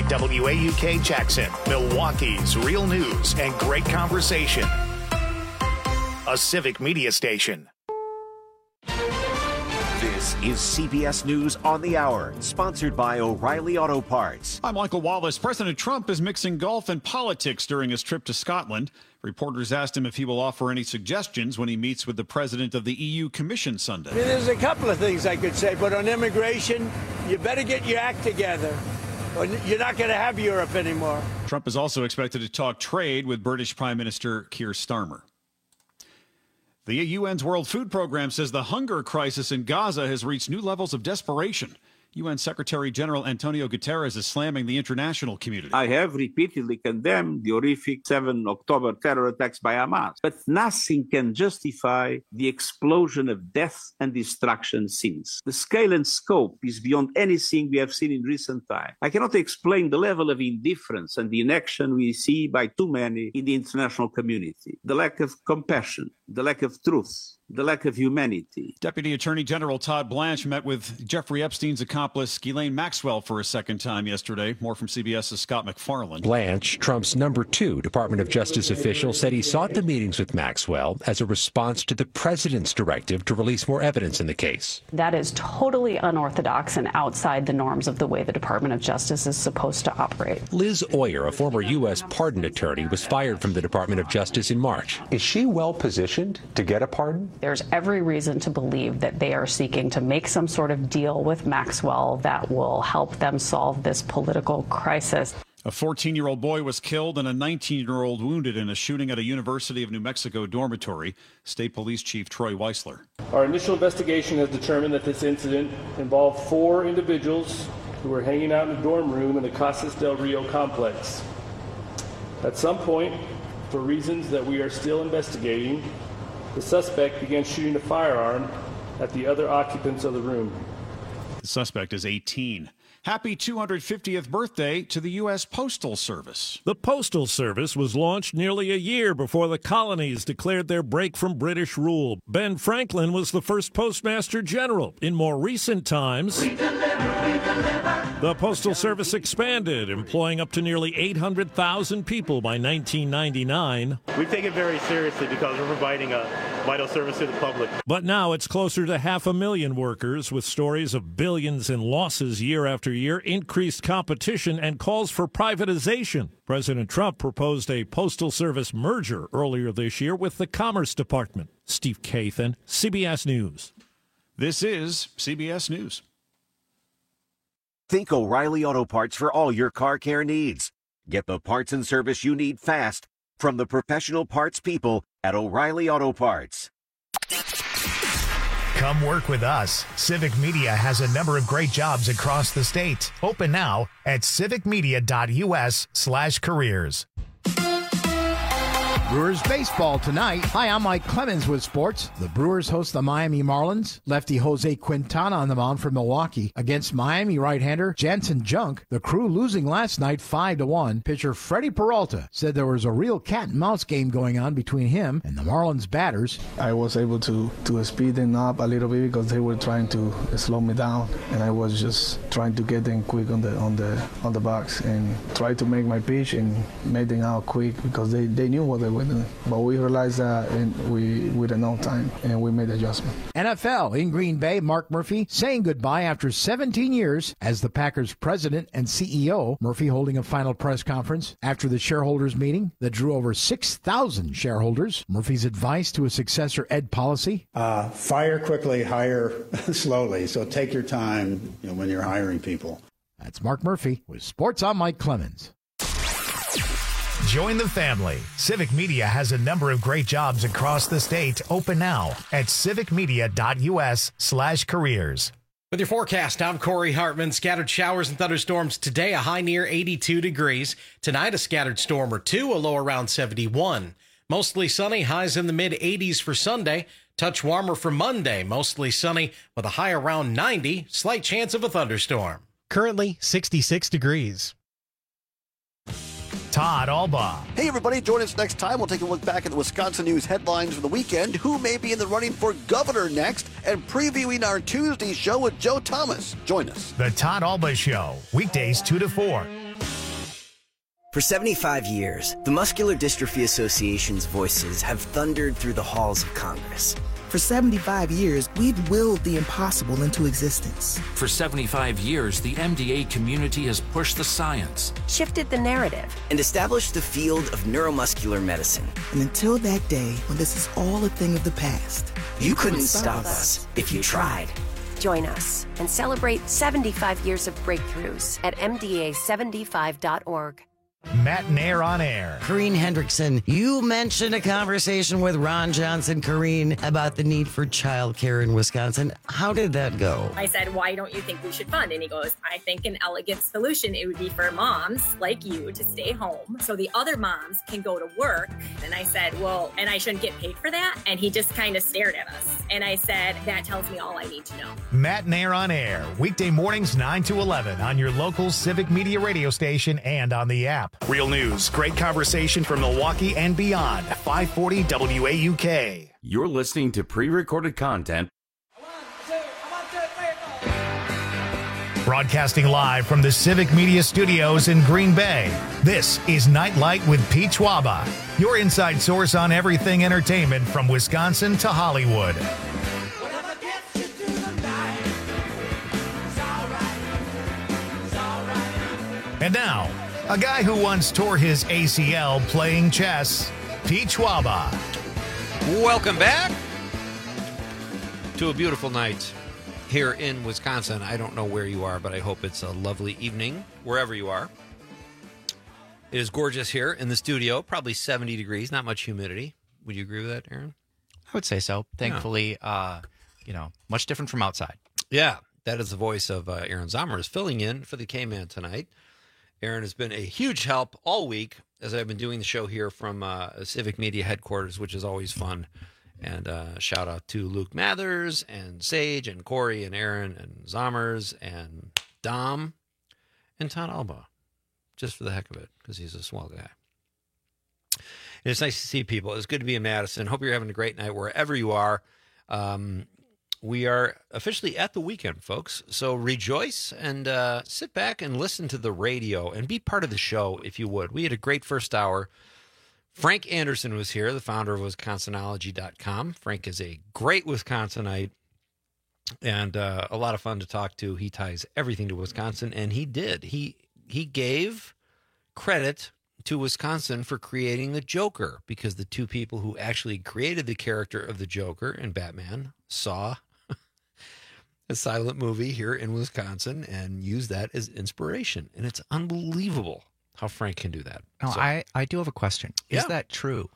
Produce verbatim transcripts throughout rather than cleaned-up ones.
W A U K Jackson, Milwaukee's real news and great conversation. A Civic Media station. This is C B S News on the Hour, sponsored by O'Reilly Auto Parts. I'm Michael Wallace. President Trump is mixing golf and politics during his trip to Scotland. Reporters asked him if he will offer any suggestions when he meets with the president of the E U Commission Sunday. I mean, there's a couple of things I could say, but on immigration, you better get your act together, or you're not going to have Europe anymore. Trump is also expected to talk trade with British Prime Minister Keir Starmer. The U N's World Food Program says the hunger crisis in Gaza has reached new levels of desperation. U N Secretary General Antonio Guterres is slamming the international community. I have repeatedly condemned the horrific seven October terror attacks by Hamas, but nothing can justify the explosion of death and destruction since. The scale and scope is beyond anything we have seen in recent time. I cannot explain the level of indifference and inaction we see by too many in the international community. The lack of compassion, the lack of truth, the lack of humanity. Deputy Attorney General Todd Blanche met with Jeffrey Epstein's accomplice Ghislaine Maxwell for a second time yesterday. More from CBS's Scott McFarland. Blanche, Trump's number two Department of Justice official, said he sought the meetings with Maxwell as a response to the president's directive to release more evidence in the case. That is totally unorthodox and outside the norms of the way the Department of Justice is supposed to operate. Liz Oyer, a former U S pardon attorney, was fired from the Department of Justice in March. Is she well positioned to get a pardon? There's every reason to believe that they are seeking to make some sort of deal with Maxwell that will help them solve this political crisis. A fourteen-year-old boy was killed and a nineteen-year-old wounded in a shooting at a University of New Mexico dormitory. State Police Chief Troy Weisler. Our initial investigation has determined that this incident involved four individuals who were hanging out in a dorm room in the Casas del Rio complex. At some point, for reasons that we are still investigating, the suspect began shooting a firearm at the other occupants of the room. The suspect is eighteen. Happy two hundred fiftieth birthday to the U S Postal Service. The Postal Service was launched nearly a year before the colonies declared their break from British rule. Ben Franklin was the first Postmaster General. In more recent times, we deliver, we deliver. The Postal Service expanded, employing up to nearly eight hundred thousand people by nineteen ninety-nine. We take it very seriously because we're providing a vital service to the public. But now it's closer to half a million workers, with stories of billions in losses year after year, increased competition, and calls for privatization. President Trump proposed a Postal Service merger earlier this year with the Commerce Department. Steve Kathan, C B S News. This is C B S News. Think O'Reilly Auto Parts for all your car care needs. Get the parts and service you need fast from the professional parts people at O'Reilly Auto Parts. Come work with us. Civic Media has a number of great jobs across the state. Open now at civicmedia.us slash careers. Brewers baseball tonight. Hi, I'm Mike Clemens with sports. The Brewers host the Miami Marlins. Lefty Jose Quintana on the mound for Milwaukee against Miami right-hander Jansen Junk. The Crew losing last night five to one. Pitcher Freddie Peralta said there was a real cat-and-mouse game going on between him and the Marlins batters. I was able to, to speed them up a little bit because they were trying to slow me down, and I was just trying to get them quick on the on the on the box and try to make my pitch and make them out quick because they, they knew what they were. But we realized that and we with enough time, and we made the adjustment. N F L in Green Bay, Mark Murphy saying goodbye after seventeen years as the Packers president and C E O. Murphy holding a final press conference after the shareholders meeting that drew over six thousand shareholders. Murphy's advice to a successor, Ed Policy. Uh, fire quickly, hire slowly. So take your time, you know, when you're hiring people. That's Mark Murphy with Sports. I'm Mike Clemens. Join the family. Civic Media has a number of great jobs across the state. Open now at civicmedia.us slash careers. With your forecast, I'm Corey Hartman. Scattered showers and thunderstorms today, a high near eighty-two degrees. Tonight, a scattered storm or two, a low around seventy-one. Mostly sunny, highs in the mid eighties for Sunday. Touch warmer for Monday, mostly sunny with a high around ninety. Slight chance of a thunderstorm. Currently sixty-six degrees. Todd Alba. Hey, everybody. Join us next time. We'll take a look back at the Wisconsin news headlines for the weekend, who may be in the running for governor next, and previewing our Tuesday show with Joe Thomas. Join us. The Todd Alba Show, weekdays two to four. For seventy-five years, the Muscular Dystrophy Association's voices have thundered through the halls of Congress. For seventy-five years, we've willed the impossible into existence. For seventy-five years, the M D A community has pushed the science, shifted the narrative, and established the field of neuromuscular medicine. And until that day when this is all a thing of the past, you couldn't stop us if you tried. Join us and celebrate seventy-five years of breakthroughs at M D A seventy-five dot org. Matt Nair on air. Corrine Hendrickson, you mentioned a conversation with Ron Johnson, Corrine, about the need for childcare in Wisconsin. How did that go? I said, why don't you think we should fund? And he goes, I think an elegant solution, it would be for moms like you to stay home so the other moms can go to work. And I said, well, and I shouldn't get paid for that? And he just kind of stared at us. And I said, that tells me all I need to know. Matt Nair on air, weekday mornings nine to eleven on your local Civic Media radio station and on the app. Real news, great conversation from Milwaukee and beyond. five forty W A U K. You're listening to pre-recorded content. Broadcasting live from the Civic Media Studios in Green Bay, this is Nightlight with Pete Schwaba, your inside source on everything entertainment from Wisconsin to Hollywood. And now, a guy who once tore his A C L playing chess, Pete Schwaba. Welcome back to a beautiful night here in Wisconsin. I don't know where you are, but I hope it's a lovely evening wherever you are. It is gorgeous here in the studio, probably seventy degrees, not much humidity. Would you agree with that, Aaron? I would say so. Thankfully, yeah. uh, you know, much different from outside. Yeah, that is the voice of uh, Aaron Zommers filling in for the K-Man tonight. Aaron has been a huge help all week as I've been doing the show here from uh, Civic Media headquarters, which is always fun. And uh, shout out to Luke Mathers and Sage and Corey and Aaron and Zommers and Dom and Todd Alba, just for the heck of it, because he's a swell guy. And it's nice to see people. It's good to be in Madison. Hope you're having a great night wherever you are. Um, we are officially at the weekend, folks. So rejoice and uh, sit back and listen to the radio and be part of the show, if you would. We had a great first hour. Frank Anderson was here, the founder of Wisconsinology dot com. Frank is a great Wisconsinite and uh, a lot of fun to talk to. He ties everything to Wisconsin, and he did. He he gave credit to Wisconsin for creating the Joker, because the two people who actually created the character of the Joker in Batman saw a silent movie here in Wisconsin and used that as inspiration. And it's unbelievable how Frank can do that. No, so, I, I do have a question. Is yeah. that true?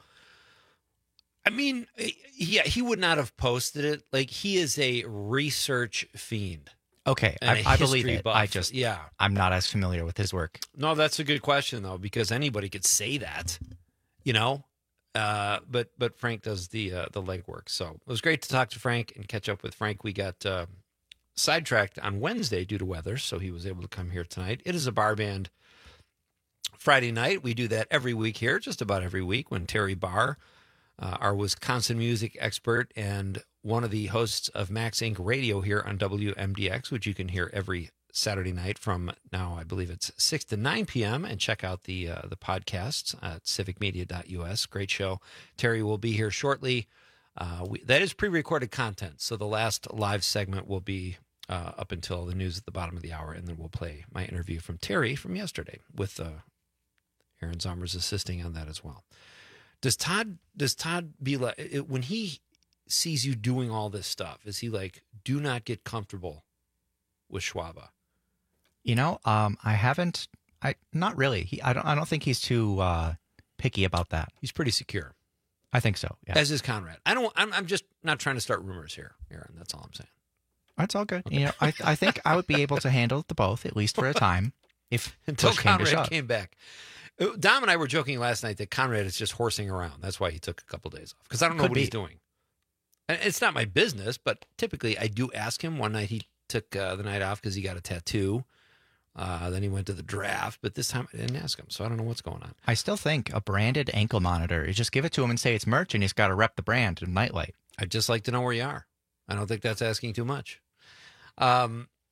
I mean, yeah, he would not have posted it. Like, he is a research fiend. Okay, I, I believe it. Buff. I just, yeah. I'm not as familiar with his work. No, that's a good question, though, because anybody could say that, you know? Uh, but but Frank does the uh, the legwork. So it was great to talk to Frank and catch up with Frank. We got uh, sidetracked on Wednesday due to weather, so he was able to come here tonight. It is a bar band Friday night. We do that every week here, just about every week, when Terry Barr, uh, our Wisconsin music expert and one of the hosts of Max Incorporated. Radio here on W M D X, which you can hear every Saturday night from now, I believe it's six to nine p.m. And check out the uh, the podcasts at civic media dot u s. Great show. Terry will be here shortly. Uh, we, that is pre-recorded content, so the last live segment will be uh, up until the news at the bottom of the hour, and then we'll play my interview from Terry from yesterday with uh, Aaron Zommers assisting on that as well. Does Todd, does Todd be like, it, when he sees you doing all this stuff, is he like, do not get comfortable with Schwaba? You know, um, I haven't, I, not really. He, I don't, I don't think he's too uh, picky about that. He's pretty secure. I think so. Yeah. As is Conrad. I don't, I'm, I'm just not trying to start rumors here, Aaron. That's all I'm saying. That's all good. Okay. You know, I, I think I would be able to handle the both, at least for a time, if until push came to Conrad shove. came back. Dom and I were joking last night that Conrad is just horsing around. That's why he took a couple days off, because I don't know Could what be. he's doing. And it's not my business, but typically I do ask him. One night he took uh, the night off because he got a tattoo. Uh, then he went to the draft, but this time I didn't ask him, so I don't know what's going on. I still think a branded ankle monitor, you just give it to him and say it's merch, and he's got to rep the brand and Nightlight. I'd just like to know where you are. I don't think that's asking too much. Um,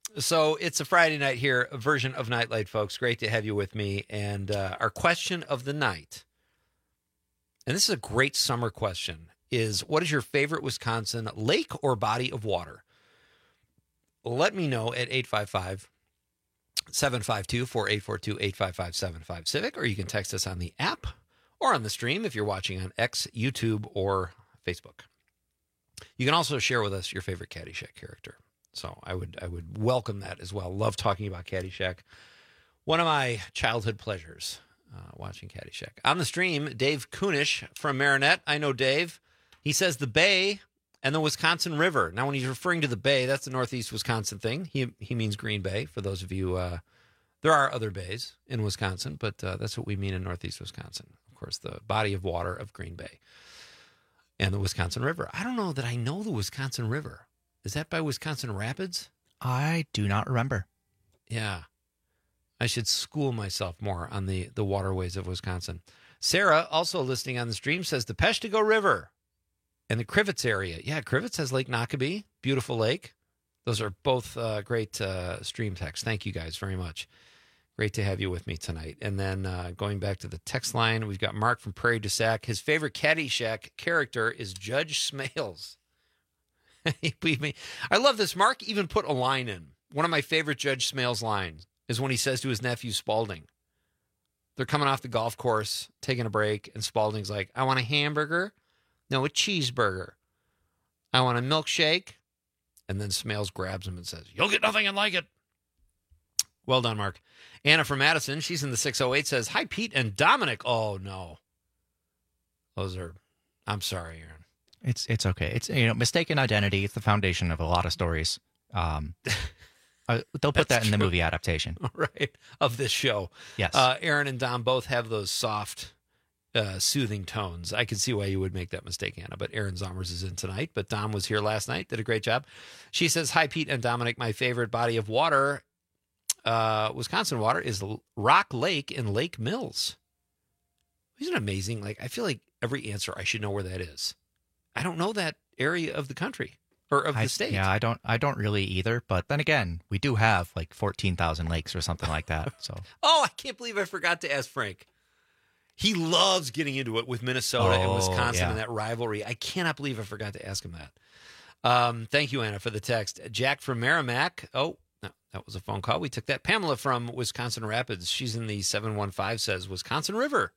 So it's a Friday night here, a version of Nightlight, folks. Great to have you with me. And uh, our question of the night, and this is a great summer question, is what is your favorite Wisconsin lake or body of water? Let me know at eight five five, seven five two, four eight four two, eight five five seven five Civic, or you can text us on the app or on the stream if you're watching on X, YouTube, or Facebook. You can also share with us your favorite Caddyshack character. So I would I would welcome that as well. Love talking about Caddyshack. One of my childhood pleasures, uh, watching Caddyshack. On the stream, Dave Kunish from Marinette. I know Dave. He says the Bay and the Wisconsin River. Now, when he's referring to the Bay, that's the Northeast Wisconsin thing. He he means Green Bay. For those of you, uh, there are other bays in Wisconsin, but uh, that's what we mean in Northeast Wisconsin. Of course, the body of water of Green Bay and the Wisconsin River. I don't know that I know the Wisconsin River. Is that by Wisconsin Rapids? I do not remember. Yeah. I should school myself more on the, the waterways of Wisconsin. Sarah, also listening on the stream, says the Peshtigo River and the Crivets area. Yeah, Crivets has Lake Nockabee, beautiful lake. Those are both uh, great uh, stream texts. Thank you guys very much. Great to have you with me tonight. And then uh, going back to the text line, we've got Mark from Prairie du Sac. His favorite Caddyshack character is Judge Smales. I love this. Mark even put a line in. One of my favorite Judge Smales lines is when he says to his nephew Spalding, they're coming off the golf course, taking a break, and Spalding's like, I want a hamburger. No, a cheeseburger. I want a milkshake. And then Smales grabs him and says, you'll get nothing and like it. Well done, Mark. Anna from Madison, she's in the six oh eight, says, hi, Pete and Dominic. Oh, no. Those are, I'm sorry, Aaron. It's it's okay. It's, you know, mistaken identity. It's the foundation of a lot of stories. Um, uh, they'll put that in the movie adaptation. Right, of this show. Yes. Uh, Aaron and Dom both have those soft, uh, soothing tones. I can see why you would make that mistake, Anna, but Aaron Zomers is in tonight, but Dom was here last night, did a great job. She says, hi, Pete and Dominic. My favorite body of water, uh, Wisconsin water, is Rock Lake in Lake Mills. Isn't it amazing? Like, I feel like every answer I should know where that is. I don't know that area of the country or of I, the state. Yeah, I don't I don't really either. But then again, we do have like fourteen thousand lakes or something like that. So. Oh, I can't believe I forgot to ask Frank. He loves getting into it with Minnesota oh, and Wisconsin yeah. and that rivalry. I cannot believe I forgot to ask him that. Um, thank you, Anna, for the text. Jack from Merrimack. Oh, no, that was a phone call. We took that. Pamela from Wisconsin Rapids. She's in the seven one five, says Wisconsin River.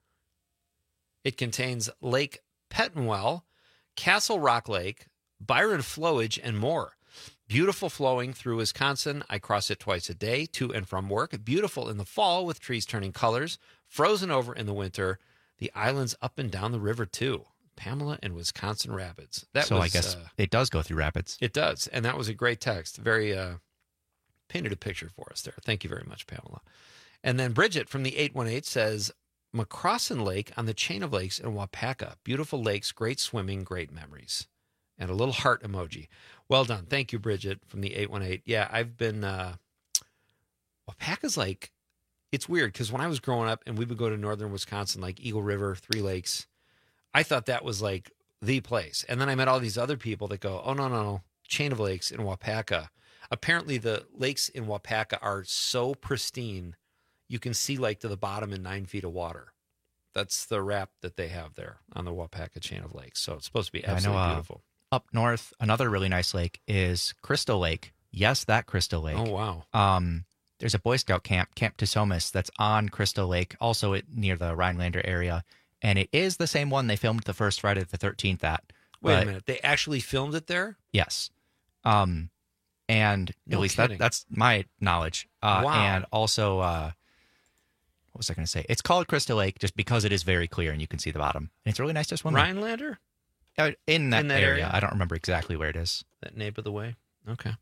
It contains Lake Pettenwell, Castle Rock Lake, Byron Flowage, and more. Beautiful flowing through Wisconsin. I cross it twice a day to and from work. Beautiful in the fall with trees turning colors. Frozen over in the winter. The islands up and down the river, too. Pamela in Wisconsin Rapids. That so was, I guess uh, it does go through rapids. It does. And that was a great text. Very uh, painted a picture for us there. Thank you very much, Pamela. And then Bridget from the eight one eight says, McCrossin Lake on the chain of lakes in Wapaka. Beautiful lakes, great swimming, great memories. And a little heart emoji. Well done. Thank you, Bridget, from the eight one eight. Yeah, I've been, uh, Wapaka's like, it's weird because when I was growing up and we would go to northern Wisconsin, like Eagle River, Three Lakes, I thought that was like the place. And then I met all these other people that go, oh, no, no, no, chain of lakes in Wapaka. Apparently the lakes in Wapaka are so pristine, you can see like to the bottom in nine feet of water. That's the wrap that they have there on the Wapaka chain of lakes. So it's supposed to be absolutely I know, uh, beautiful. Up north, another really nice lake is Crystal Lake. Yes, that Crystal Lake. Oh, wow. Um, there's a Boy Scout camp, Camp Tusomis, that's on Crystal Lake, also it, near the Rhinelander area. And it is the same one they filmed the first Friday the thirteenth at. Wait but, a minute. They actually filmed it there? Yes. Um, and No at least kidding. that, that's my knowledge. Uh, Wow. And also, uh, what was I going to say? It's called Crystal Lake just because it is very clear and you can see the bottom. And it's really nice to swim there. Rhinelander? Uh, in that, In that area. area? I don't remember exactly where it is. That nape of the way? Okay.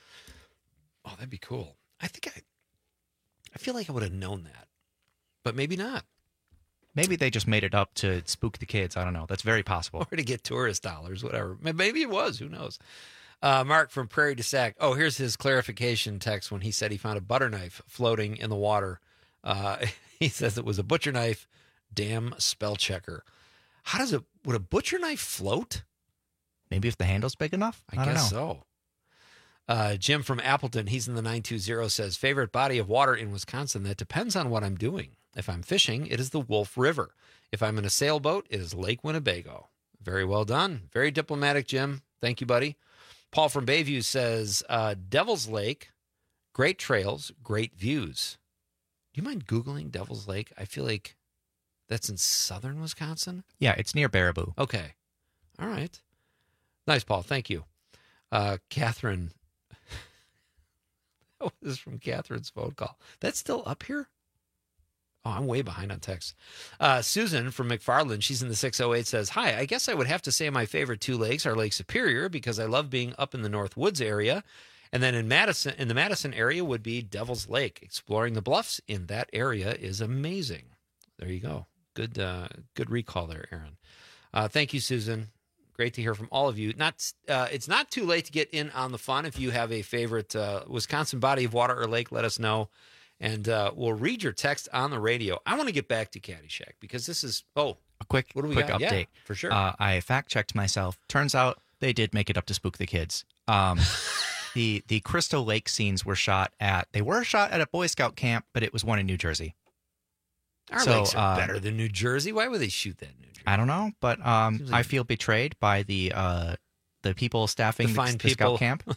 Oh, that'd be cool. I think I, I feel like I would have known that, but maybe not. Maybe they just made it up to spook the kids. I don't know. That's very possible. Or to get tourist dollars, whatever. Maybe it was. Who knows? Uh, Mark from Prairie du Sac. Oh, here's his clarification text when he said he found a butter knife floating in the water. Uh, he says it was a butcher knife. Damn spell checker. How does it, would a butcher knife float? Maybe if the handle's big enough? I, I don't guess know. Uh, Jim from Appleton, he's in the nine two zero, says, favorite body of water in Wisconsin, that depends on what I'm doing. If I'm fishing, it is the Wolf River. If I'm in a sailboat, it is Lake Winnebago. Very well done. Very diplomatic, Jim. Thank you, buddy. Paul from Bayview says, uh, Devil's Lake, great trails, great views. Do you mind Googling Devil's Lake? I feel like that's in southern Wisconsin. Yeah, it's near Baraboo. Okay. All right. Nice, Paul. Thank you. Uh, Catherine. That was from Catherine's phone call. That's still up here? Oh, I'm way behind on text. Uh, Susan from McFarland, she's in the six oh eight, says, hi, I guess I would have to say my favorite two lakes are Lake Superior because I love being up in the North Woods area. And then in Madison, in the Madison area would be Devil's Lake. Exploring the bluffs in that area is amazing. There you go. Good, uh, good recall there, Aaron. Uh, thank you, Susan. Great to hear from all of you. Not, uh, it's not too late to get in on the fun. If you have a favorite uh, Wisconsin body of water or lake, let us know, and uh, we'll read your text on the radio. I want to get back to Caddyshack because this is oh a quick what do we quick got? update Yeah, for sure. Uh, I fact checked myself. Turns out they did make it up to spook the kids. Um, the the Crystal Lake scenes were shot at they were shot at a Boy Scout camp, but it was one in New Jersey. Our so, lakes are uh, better than New Jersey. Why would they shoot that in New Jersey? I don't know, but um, Seems like- I feel betrayed by the uh, the people staffing The the, fine the people. Scout camp.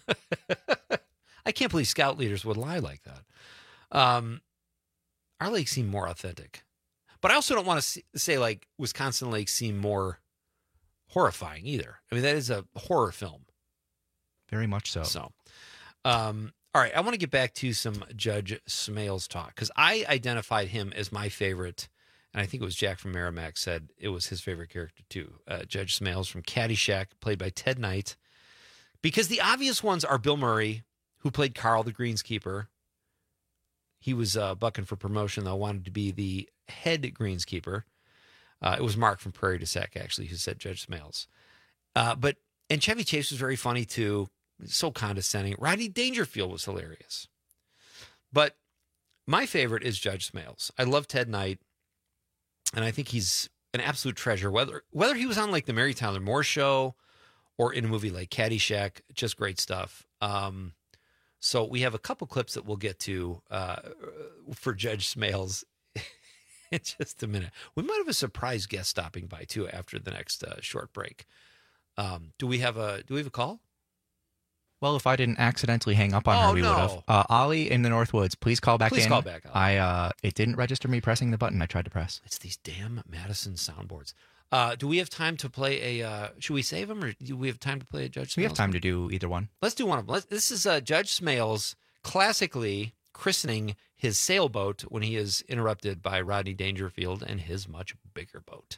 I can't believe Scout leaders would lie like that. Um, our lakes seem more authentic, but I also don't want to say like Wisconsin lakes seem more horrifying either. I mean, that is a horror film. Very much so. So, um, all right, I want to get back to some Judge Smales talk because I identified him as my favorite, and I think it was Jack from Merrimack said it was his favorite character too. Uh, Judge Smales from Caddyshack, played by Ted Knight, because the obvious ones are Bill Murray, who played Carl the Greenskeeper. He was uh, bucking for promotion, though, wanted to be the head greenskeeper. Uh, it was Mark from Prairie du Sac, actually, who said Judge Smales. Uh, but and Chevy Chase was very funny, too. So condescending. Rodney Dangerfield was hilarious. But my favorite is Judge Smales. I love Ted Knight, and I think he's an absolute treasure. Whether whether he was on like the Mary Tyler Moore Show or in a movie like Caddyshack, just great stuff. Um, so we have a couple clips that we'll get to uh, for Judge Smales in just a minute. We might have a surprise guest stopping by too after the next uh, short break. Um, do we have a do we have a call? Well, if I didn't accidentally hang up on Oh, her, we no. would have. Uh, Ollie in the Northwoods, please call back Please in. call back, Ollie. I uh, it didn't register me pressing the button I tried to press. It's these damn Madison soundboards. Uh, do we have time to play a? Uh, should we save them, or do we have time to play a Judge Smales? We have time to do either one. Let's do one of them. Let's, this is uh, Judge Smales classically christening his sailboat when he is interrupted by Rodney Dangerfield and his much bigger boat.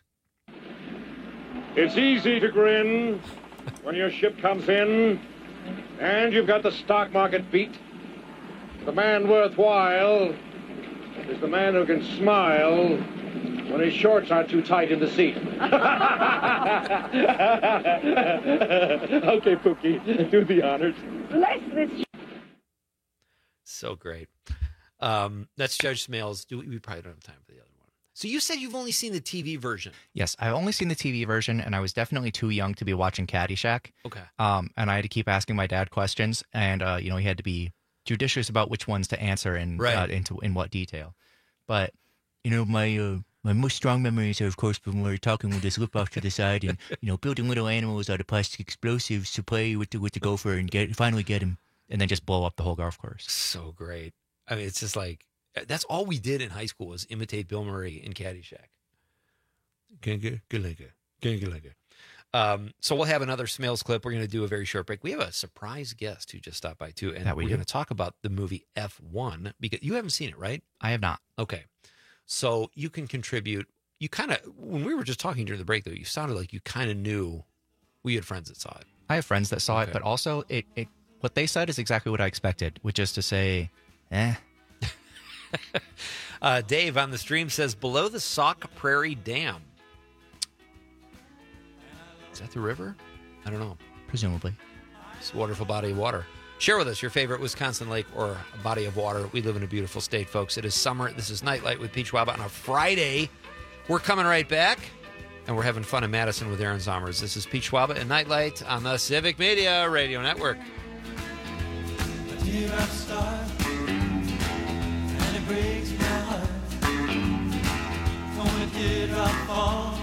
It's easy to grin when your ship comes in and you've got the stock market beat. The man worthwhile is the man who can smile when his shorts aren't too tight in the seat. Okay, Pookie, do the honors. Bless this. So great. Um, that's Judge Smales. Do we, we probably don't have time for the other one. So you said you've only seen the T V version. Yes, I've only seen the T V version, and I was definitely too young to be watching Caddyshack. Okay. Um, and I had to keep asking my dad questions, and uh, you know, he had to be judicious about which ones to answer and Right. uh, into in what detail. But you know, my uh, my most strong memories are, of course, when we were talking with this look off to the side, and you know, building little animals out of plastic explosives to play with the with the gopher and get finally get him, and then just blow up the whole golf course. So great. I mean, it's just like, that's all we did in high school was imitate Bill Murray in Caddyshack. Um, so we'll have another Smales clip. We're going to do a very short break. We have a surprise guest who just stopped by too, and That we we're do. going to talk about the movie F one because you haven't seen it, right? I have not. Okay. So you can contribute. You kind of, when we were just talking during the break though, you sounded like you kind of knew we had friends that saw it. I have friends that saw Okay. it, but also it, it what they said is exactly what I expected, which is to say, eh. Uh, Dave on the stream says, below the Sauk Prairie Dam. Is that the river? I don't know. Presumably. It's a wonderful body of water. Share with us your favorite Wisconsin lake or a body of water. We live in a beautiful state, folks. It is summer. This is Nightlight with Peach Waba on a Friday. We're coming right back, and we're having fun in Madison with Aaron Zomers. This is Peach Waba and Nightlight on the Civic Media Radio Network. rap star, and it breaks my heart. When did I fall?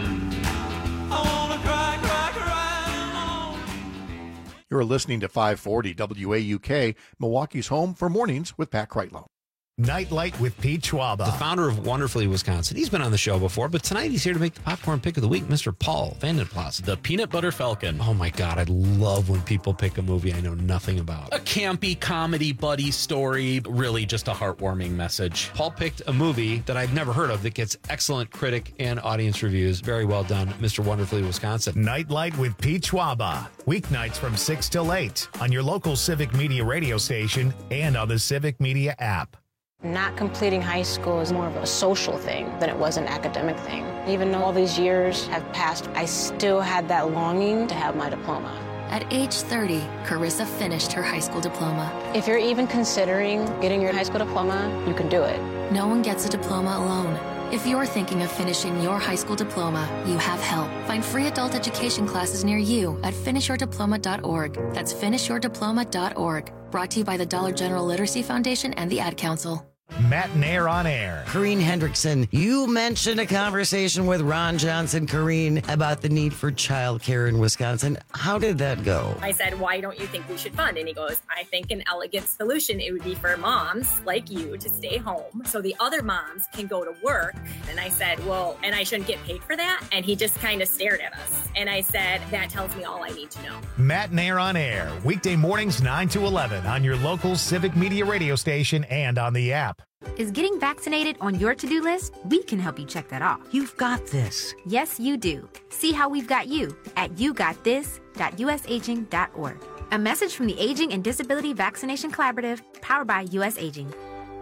I wanna cry, cry, cry alone. You're listening to five forty W A U K, Milwaukee's home for mornings with Pat Kreitlow. Nightlight with Pete Schwaba. The founder of Wonderfully Wisconsin. He's been on the show before, but tonight he's here to make the popcorn pick of the week, Mister Paul Vandenplas. The Peanut Butter Falcon. Oh my God, I love when people pick a movie I know nothing about. A campy comedy buddy story, really just a heartwarming message. Paul picked a movie that I've never heard of that gets excellent critic and audience reviews. Very well done, Mister Wonderfully Wisconsin. Nightlight with Pete Schwaba. Weeknights from six till eight on your local Civic Media radio station and on the Civic Media app. Not completing high school is more of a social thing than it was an academic thing. Even though all these years have passed, I still had that longing to have my diploma. At age thirty, Carissa finished her high school diploma. If you're even considering getting your high school diploma, you can do it. No one gets a diploma alone. If you're thinking of finishing your high school diploma, you have help. Find free adult education classes near you at finish your diploma dot org. That's finish your diploma dot org. Brought to you by the Dollar General Literacy Foundation and the Ad Council. Matt Nair on air. Corrine Hendrickson, you mentioned a conversation with Ron Johnson, Corrine, about the need for childcare in Wisconsin. How did that go? I said, why don't you think we should fund? And he goes, I think an elegant solution, it would be for moms like you to stay home so the other moms can go to work. And I said, well, and I shouldn't get paid for that? And he just kind of stared at us. And I said, that tells me all I need to know. Matt Nair on air, weekday mornings nine to eleven on your local Civic Media radio station and on the app. Is getting vaccinated on your to-do list? We can help you check that off. You've got this. Yes, you do. See how we've got you at you got this dot u s aging dot org. A message from the Aging and Disability Vaccination Collaborative, powered by U S Aging.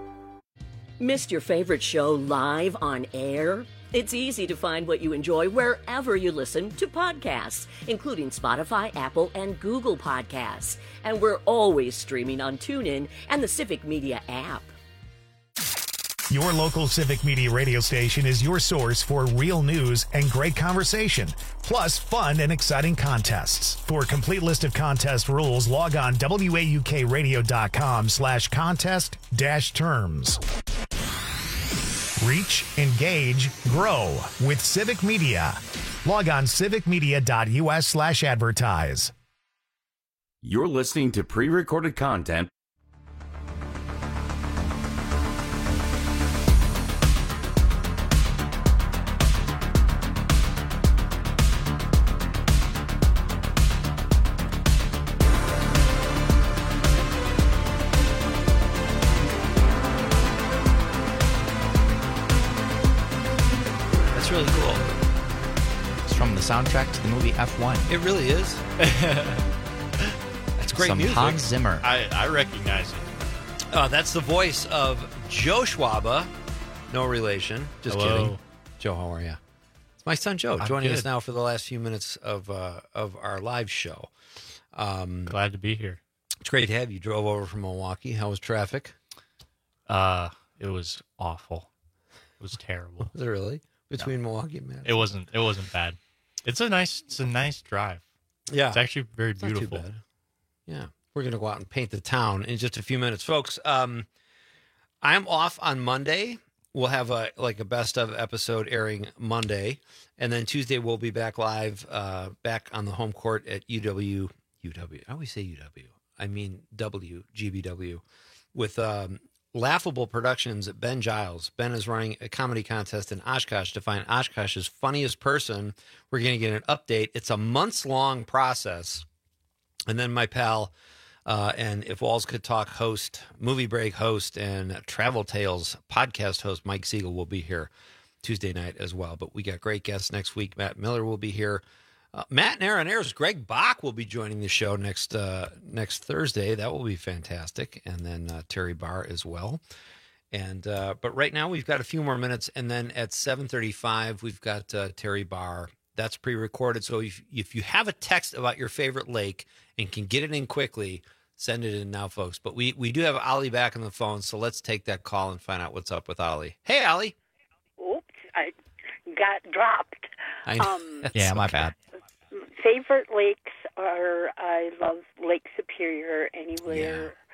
Missed your favorite show live on air? It's easy to find what you enjoy wherever you listen to podcasts, including Spotify, Apple, and Google Podcasts. And we're always streaming on TuneIn and the Civic Media app. Your local Civic Media radio station is your source for real news and great conversation, plus fun and exciting contests. For a complete list of contest rules, log on W A U K radio dot com slash contest dash terms. Reach, engage, grow with Civic Media. Log on civic media dot u s slash advertise. You're listening to pre-recorded content. Really cool. It's from the soundtrack to the movie F one. It really is. That's great Some music. Hans Zimmer. I, I recognize it. Uh, that's the voice of Joe Schwaba. No relation. Just Hello. kidding. Joe, how are you? It's my son Joe I'm joining good. us now for the last few minutes of uh, of our live show. Um, Glad to be here. It's great to have you. Drove over from Milwaukee. How was traffic? Uh, it was awful. It was terrible. Was it really? Between no. Milwaukee and Madison? It wasn't. It wasn't bad. It's a nice. It's a nice drive. Yeah, it's actually very it's beautiful. Not too bad. Yeah, we're gonna go out and paint the town in just a few minutes, folks. Um, I'm off on Monday. We'll have a like a best of episode airing Monday, and then Tuesday we'll be back live, uh, back on the home court at U W. U W. I always say U W. I mean W G B W with. Um, Laughable Productions, Ben Giles. Ben is running a comedy contest in Oshkosh to find Oshkosh's funniest person. We're going to get an update. It's a months-long process. And then my pal uh, and If Walls Could Talk host, Movie Break host, and Travel Tales podcast host Mike Siegel will be here Tuesday night as well. But we got great guests next week. Matt Miller will be here. Uh, Matt and Aaron Ayers, Greg Bach will be joining the show next uh, next Thursday. That will be fantastic. And then uh, Terry Barr as well. And uh, but right now we've got a few more minutes. And then at seven thirty-five, we've got uh, Terry Barr. That's pre-recorded. So if, if you have a text about your favorite lake and can get it in quickly, send it in now, folks. But we, we do have Ollie back on the phone. So let's take that call and find out what's up with Ollie. Hey, Ollie. Oops, I got dropped. I know. Um, yeah, my bad. Favorite lakes are, I love Lake Superior anywhere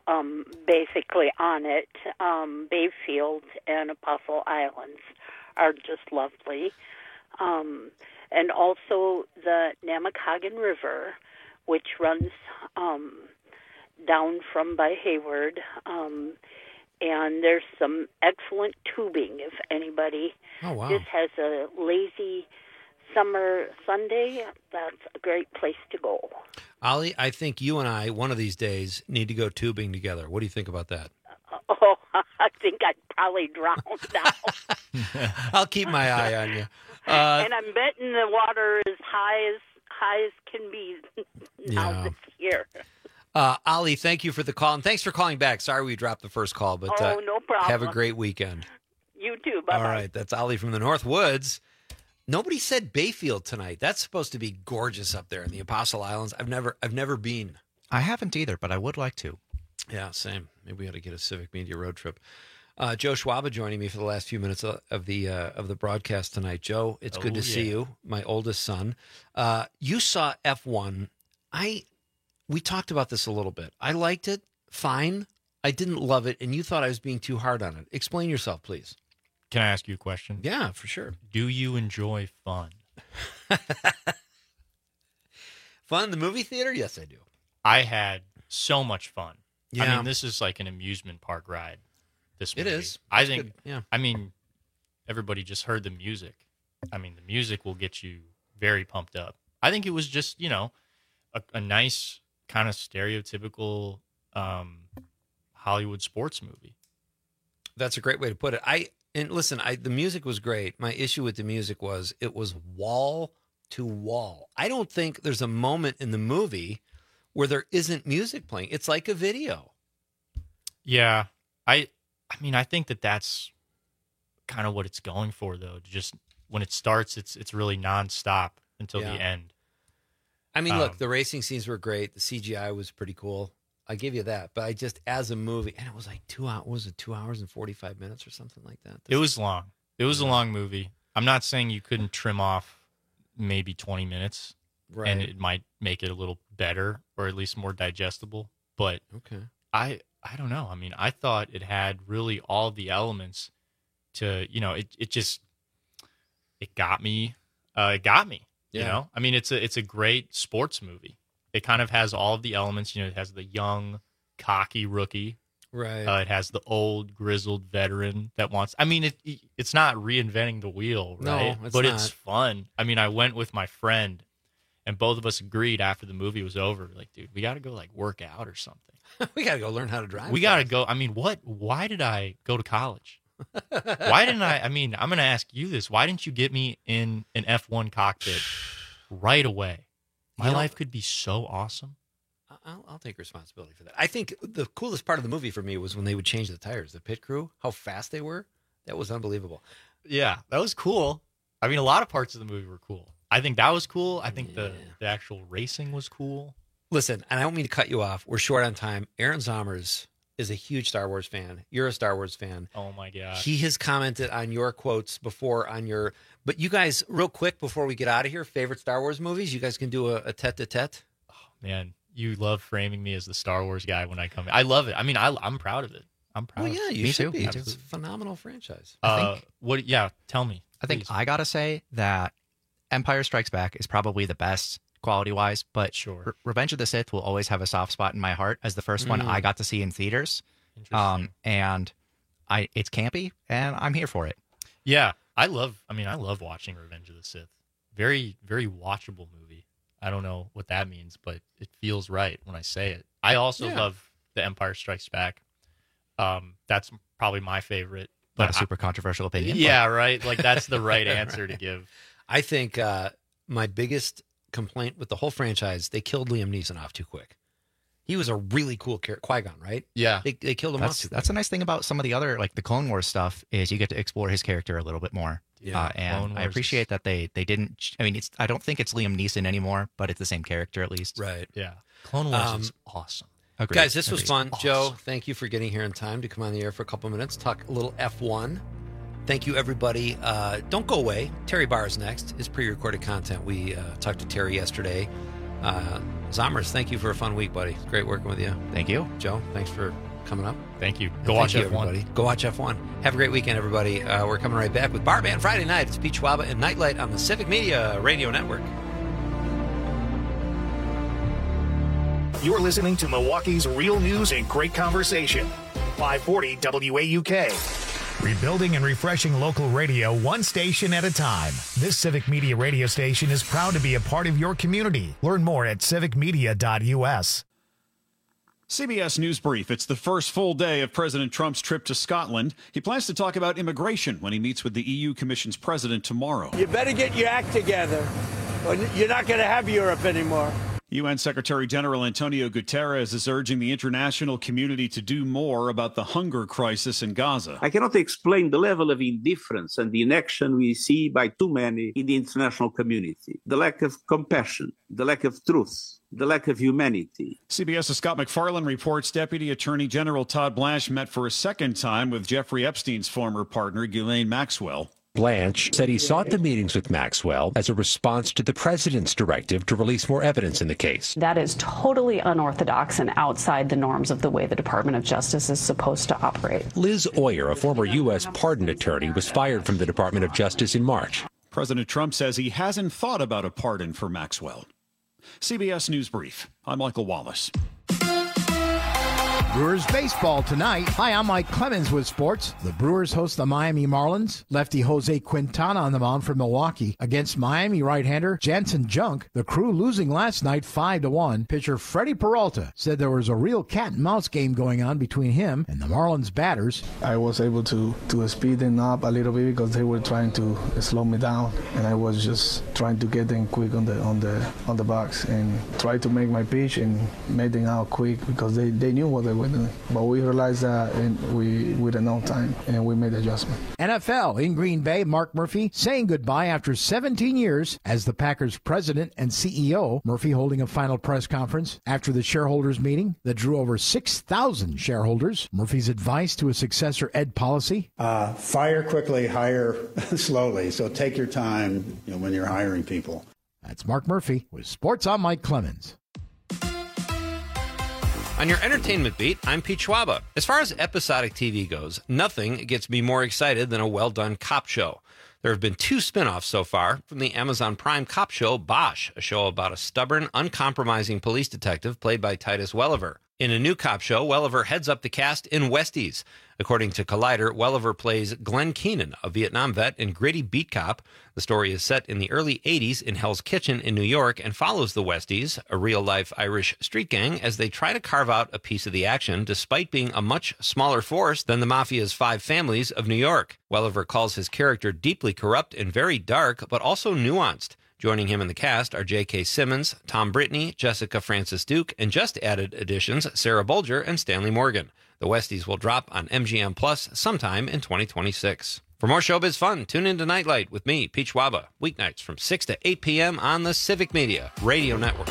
um, basically on it. Um, Bayfield and Apostle Islands are just lovely. Um, and also the Namakagon River, which runs um, down from by Hayward. Um, and there's some excellent tubing if anybody Oh, wow. just has a lazy summer Sunday. That's a great place to go. Ollie, I think you and I, one of these days, need to go tubing together. What do you think about that? Oh, I think I'd probably drown now. I'll keep my eye on you. Uh, and I'm betting the water is high as high as can be now Yeah. this year. uh, Ollie, thank you for the call, and thanks for calling back. Sorry we dropped the first call, but uh, Oh, no problem. have a great weekend. You too. Bye-bye. All right, that's Ollie from the North Woods. Nobody said Bayfield tonight. That's supposed to be gorgeous up there in the Apostle Islands. I've never, I've never been. I haven't either, but I would like to. Yeah, same. Maybe we ought to get a Civic Media road trip. Uh, Joe Schwaba joining me for the last few minutes of of the uh, of the broadcast tonight. Joe, it's good Oh, to see yeah. you, my oldest son. Uh, you saw F one. I we talked about this a little bit. I liked it, fine. I didn't love it, and you thought I was being too hard on it. Explain yourself, please. Can I ask you a question? Yeah, for sure. Do you enjoy fun? Fun in the movie theater? Yes, I do. I had so much fun. I Yeah. mean, this is like an amusement park ride. This It movie. is. I It's think. good. Yeah. I mean, everybody just heard the music. I mean, the music will get you very pumped up. I think it was just, you know, a, a nice kind of stereotypical um, Hollywood sports movie. That's a great way to put it. I and listen, I the music was great. My issue with the music was it was wall to wall. I don't think there's a moment in the movie where there isn't music playing. It's like a video. Yeah, I I mean, I think that that's kind of what it's going for, though. To just when it starts, it's it's really nonstop until Yeah. the end. I mean, look, Um, the racing scenes were great. The C G I was pretty cool. I give you that. But I just, as a movie, and it was like two hours, was it two hours and forty-five minutes or something like that? It was long. It was a long movie. I'm not saying you couldn't trim off maybe twenty minutes, Right. and it might make it a little better or at least more digestible. But Okay. I I don't know. I mean, I thought it had really all the elements to, you know, it it just it got me. Uh, it got me. You Yeah. know, I mean, it's a it's a great sports movie. It kind of has all of the elements. You know, it has the young, cocky rookie. Right. Uh, it has the old, grizzled veteran that wants. I mean, it it's not reinventing the wheel, No, right? it's but not. it's fun. I mean, I went with my friend, and both of us agreed after the movie was over, like, dude, we got to go like work out or something. we got to go learn how to drive. We got to go. I mean, what? Why did I go to college? Why didn't I? I mean, I'm going to ask you this. Why didn't you get me in an F one cockpit right away? My You know- life could be so awesome. I'll, I'll take responsibility for that. I think the coolest part of the movie for me was when they would change the tires. The pit crew, how fast they were. That was unbelievable. Yeah, that was cool. I mean, a lot of parts of the movie were cool. I think that was cool. I think the, the actual racing was cool. Listen, and I don't mean to cut you off. We're short on time. Aaron Zomers is a huge Star Wars fan. You're a Star Wars fan. Oh, my God. He has commented on your quotes before on your. But you guys, real quick before we get out of here, favorite Star Wars movies? You guys can do a, a tete-a-tete? Man, you love framing me as the Star Wars guy when I come in. I love it. I mean, I, I'm proud of it. I'm proud Well, of yeah, it. you should be. It's a phenomenal franchise. Uh, what? Yeah, tell me. I think please. I gotta say that Empire Strikes Back is probably the best quality wise, but Sure. Re- Revenge of the Sith will always have a soft spot in my heart as the first one Mm. I got to see in theaters. Um, and I it's campy, and I'm here for it. Yeah, I love. I mean, I love watching Revenge of the Sith. Very, very watchable movie. I don't know what that means, but it feels right when I say it. I also Yeah. love The Empire Strikes Back. Um, that's probably my favorite. But Not a super controversial opinion. Yeah, but- right. Like that's the right answer to Right. give. I think uh, my biggest complaint with the whole franchise, they killed Liam Neeson off too quick. He was a really cool character. Qui-Gon, right? Yeah. They, they killed him That's off too quick. that's a nice thing about some of the other like the Clone Wars stuff is you get to explore his character a little bit more. Yeah, uh, and Clone I Wars appreciate that they they didn't. ch- I mean, it's I don't think it's Liam Neeson anymore, but it's the same character at least. Right. Yeah. Clone Wars Um, is awesome. Agreed. Guys, this was Agreed. fun. Joe, thank you for getting here in time to come on the air for a couple minutes, talk a little F one. Thank you, everybody. Uh, don't go away. Terry Barr is next. His pre-recorded content. We uh, talked to Terry yesterday. Uh, Zomers, thank you for a fun week, buddy. It's great working with you. Thank you. Joe, thanks for coming up. Thank you. And Go thank watch you, F one. everybody. Go watch F one. Have a great weekend, everybody. Uh, we're coming right back with Bar Band Friday night. It's Pete Schwaba and Nightlight on the Civic Media Radio Network. You're listening to Milwaukee's real news and great conversation. five forty W A U K. Rebuilding and refreshing local radio one station at a time. This Civic Media radio station is proud to be a part of your community. Learn more at civic media dot U S. C B S News Brief. It's the first full day of President Trump's trip to Scotland. He plans to talk about immigration when he meets with the E U Commission's president tomorrow. You better get your act together, or you're not going to have Europe anymore. U N Secretary General Antonio Guterres is urging the international community to do more about the hunger crisis in Gaza. I cannot explain the level of indifference and inaction we see by too many in the international community. The lack of compassion, the lack of truth, the lack of humanity. CBS's Scott McFarlane reports Deputy Attorney General Todd Blanche met for a second time with Jeffrey Epstein's former partner, Ghislaine Maxwell. Blanche said he sought the meetings with Maxwell as a response to the president's directive to release more evidence in the case. That is totally unorthodox and outside the norms of the way the Department of Justice is supposed to operate. Liz Oyer, a former U S pardon attorney, was fired from the Department of Justice in March. President Trump says he hasn't thought about a pardon for Maxwell. C B S News Brief. I'm Michael Wallace. Brewers baseball tonight. Hi, I'm Mike Clemens with sports. The Brewers host the Miami Marlins. Lefty Jose Quintana on the mound for Milwaukee against Miami right-hander Jansen Junk. The Crew losing last night five to one. Pitcher Freddie Peralta said there was a real cat and mouse game going on between him and the Marlins batters. I was able to to speed them up a little bit because they were trying to slow me down, and I was just trying to get them quick on the on the on the box and try to make my pitch and make them out quick because they, they knew what they were doing. But we realized that and we with enough time and we made the adjustment. N F L in Green Bay, Mark Murphy saying goodbye after seventeen years as the Packers president and C E O. Murphy holding a final press conference after the shareholders meeting that drew over six thousand shareholders. Murphy's advice to a successor, Ed Policy. Uh, fire quickly, hire slowly. So take your time, you know, when you're hiring people. That's Mark Murphy with Sports. I'm Mike Clemens. On your entertainment beat, I'm Pete Schwaba. As far as episodic T V goes, nothing gets me more excited than a well-done cop show. There have been two spin-offs so far from the Amazon Prime cop show Bosch, a show about a stubborn, uncompromising police detective played by Titus Welliver. In a new cop show, Welliver heads up the cast in Westies. According to Collider, Welliver plays Glenn Keenan, a Vietnam vet and gritty beat cop. The story is set in the early eighties in Hell's Kitchen in New York and follows the Westies, a real-life Irish street gang, as they try to carve out a piece of the action despite being a much smaller force than the Mafia's five families of New York. Welliver calls his character deeply corrupt and very dark, but also nuanced. Joining him in the cast are J K. Simmons, Tom Brittney, Jessica Francis Duke, and just added additions Sarah Bolger and Stanley Morgan. The Westies will drop on M G M Plus sometime in twenty twenty-six. For more showbiz fun, tune in to Nightlight with me, Pete Schwaba, weeknights from six to eight p.m. on the Civic Media Radio Network.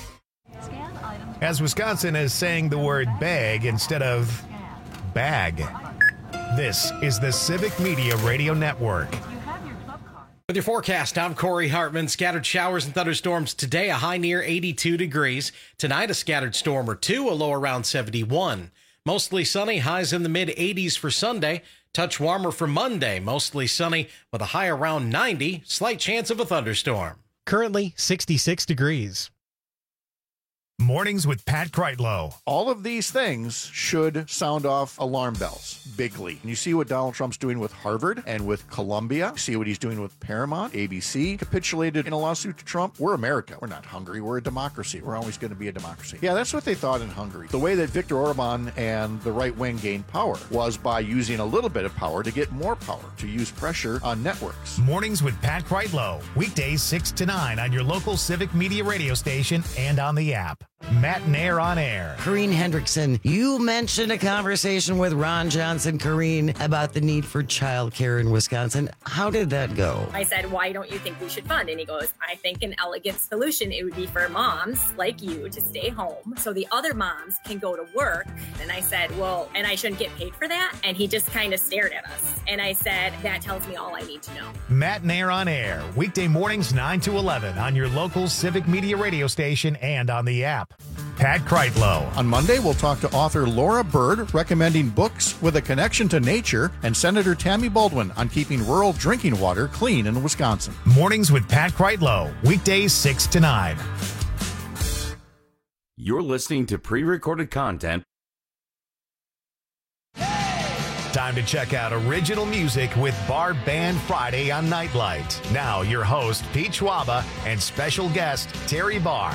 As Wisconsin is saying the word bag instead of bag. This is the Civic Media Radio Network. With your forecast, I'm Corey Hartman. Scattered showers and thunderstorms today, a high near eighty-two degrees. Tonight, a scattered storm or two, a low around seventy-one. Mostly sunny, highs in the mid-eighties for Sunday. Touch warmer for Monday, mostly sunny with a high around ninety. Slight chance of a thunderstorm. Currently, sixty-six degrees. Mornings with Pat Kreitlow. All of these things should sound off alarm bells bigly. And you see what Donald Trump's doing with Harvard and with Columbia. You see what he's doing with Paramount. A B C capitulated in a lawsuit to Trump. We're America. We're not Hungary. We're a democracy. We're always going to be a democracy. Yeah, that's what they thought in Hungary. The way that Viktor Orban and the right wing gained power was by using a little bit of power to get more power, to use pressure on networks. Mornings with Pat Kreitlow. Weekdays six to nine on your local Civic Media radio station and on the app. Matt and Air on Air. Corrine Hendrickson, you mentioned a conversation with Ron Johnson, Corrine, about the need for childcare in Wisconsin. How did that go? I said, why don't you think we should fund? And he goes, I think an elegant solution, it would be for moms like you to stay home so the other moms can go to work. And I said, well, and I shouldn't get paid for that? And he just kind of stared at us. And I said, that tells me all I need to know. Matt and Air on Air, weekday mornings nine to eleven on your local Civic Media radio station and on the app. Pat Kreitlow. On Monday, we'll talk to author Laura Bird, recommending books with a connection to nature, and Senator Tammy Baldwin on keeping rural drinking water clean in Wisconsin. Mornings with Pat Kreitlow, weekdays six to nine. You're listening to pre-recorded content. Time to check out original music with Bar Band Friday on Nightlight. Now, your host, Pete Schwaba, and special guest, Terry Barr.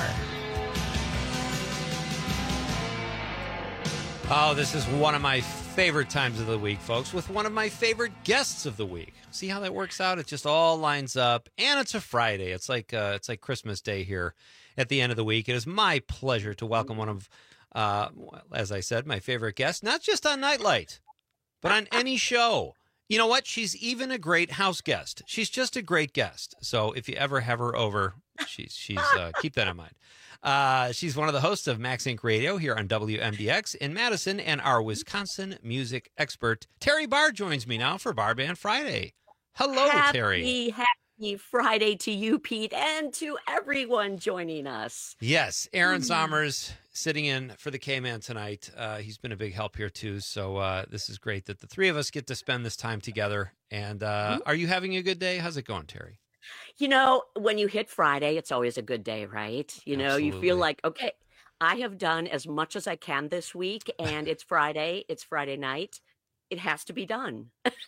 Oh, this is one of my favorite times of the week, folks, with one of my favorite guests of the week. See how that works out? It just all lines up, and it's a Friday. It's like uh, it's like Christmas Day here at the end of the week. It is my pleasure to welcome one of, uh, as I said, my favorite guests, not just on Nightlight, but on any show. You know what? She's even a great house guest. She's just a great guest. So if you ever have her over, she's she's uh, keep that in mind. Uh, she's one of the hosts of Max Inc Radio here on W M D X in Madison, and our Wisconsin music expert, Terry Barr, joins me now for Bar Band Friday. Hello, happy, Terry. Happy Friday to you, Pete, and to everyone joining us. Yes, Aaron Zomers sitting in for the K-Man tonight. Uh, he's been a big help here, too, so uh, this is great that the three of us get to spend this time together. And uh, mm-hmm. Are you having a good day? How's it going, Terry? You know, when you hit Friday, it's always a good day, right? You know, Absolutely. You feel like, okay, I have done as much as I can this week, and it's Friday, it's Friday night. It has to be done.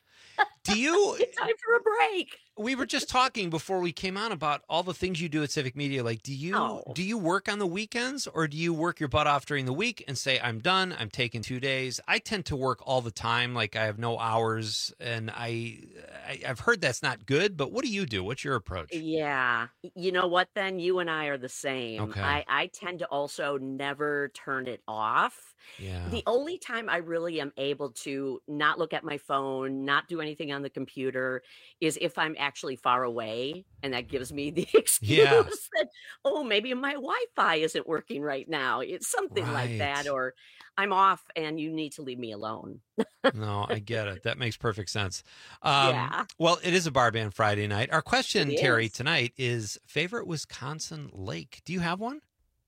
Do you? It's time for a break. We were just talking before we came on about all the things you do at Civic Media. Like, do you oh. do you work on the weekends, or do you work your butt off during the week and say, I'm done, I'm taking two days? I tend to work all the time, like I have no hours, and I, I I've heard that's not good, but what do you do? What's your approach? Yeah. You know what, then? You and I are the same. Okay. I, I tend to also never turn it off. Yeah. The only time I really am able to not look at my phone, not do anything on the computer, is if I'm actually far away, and that gives me the excuse yeah. that, oh, maybe my Wi-Fi isn't working right now. It's something right. like that, or I'm off and you need to leave me alone. No, I get it. That makes perfect sense. Um, yeah. Well, it is a Bar Band Friday night. Our question, It Terry, is. tonight is favorite Wisconsin lake. Do you have one?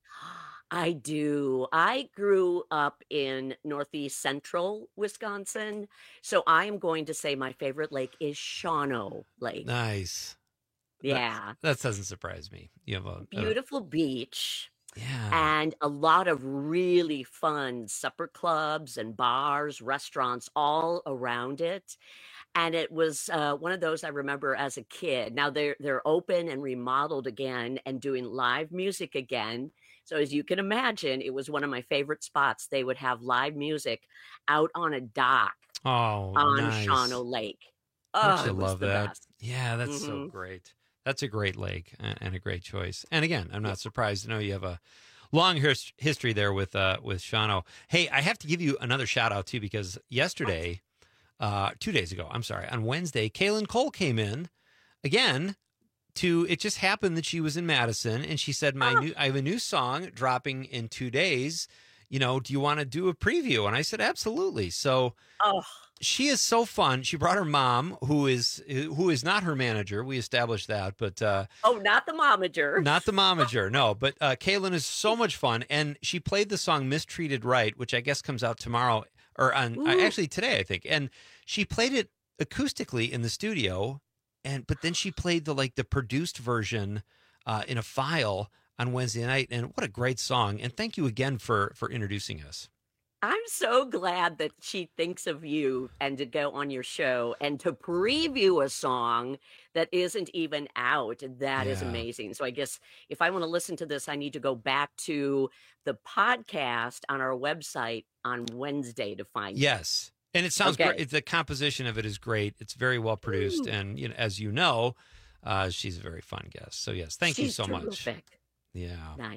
I do. I grew up in northeast central Wisconsin, so I am going to say my favorite lake is Shawano Lake. Nice. Yeah. That, that doesn't surprise me. You have a Beautiful beach. Yeah. And a lot of really fun supper clubs and bars, restaurants all around it. And it was uh, one of those I remember as a kid. Now they're they're open and remodeled again and doing live music again. So as you can imagine, it was one of my favorite spots. They would have live music out on a dock Oh, on nice. Shawano Lake. Don't Oh, you it was love the that? best. Yeah, that's so Mhm. great. That's a great lake and and a great choice. And again, I'm not surprised to know you have a long his- history there with uh, with Shawano. Hey, I have to give you another shout out too, because yesterday, uh, two days ago, I'm sorry, on Wednesday, Kaylin Cole came in again. To it just happened that she was in Madison, and she said, "My new, I have a new song dropping in two days. You know, do you want to do a preview?" And I said, "Absolutely." So Oh, she is so fun. She brought her mom, who is who is not her manager. We established that, but uh, oh, not the momager. not the momager, no. But uh, Kaylin is so much fun, and she played the song "Mistreated Right," which I guess comes out tomorrow or on uh, Ooh. actually today, I think. And she played it acoustically in the studio. And but then she played the like the produced version uh, in a file on Wednesday night, and what a great song! And thank you again for for introducing us. I'm so glad that she thinks of you and to go on your show and to preview a song that isn't even out. That is Yeah. amazing. So I guess if I want to listen to this, I need to go back to the podcast on our website on Wednesday to find it. Yes, and it sounds Okay. great. The composition of it is great. It's very well produced, Ooh. and you know, as you know, uh, she's a very fun guest. So yes, thank you She's so much. terrific. Yeah. Nice.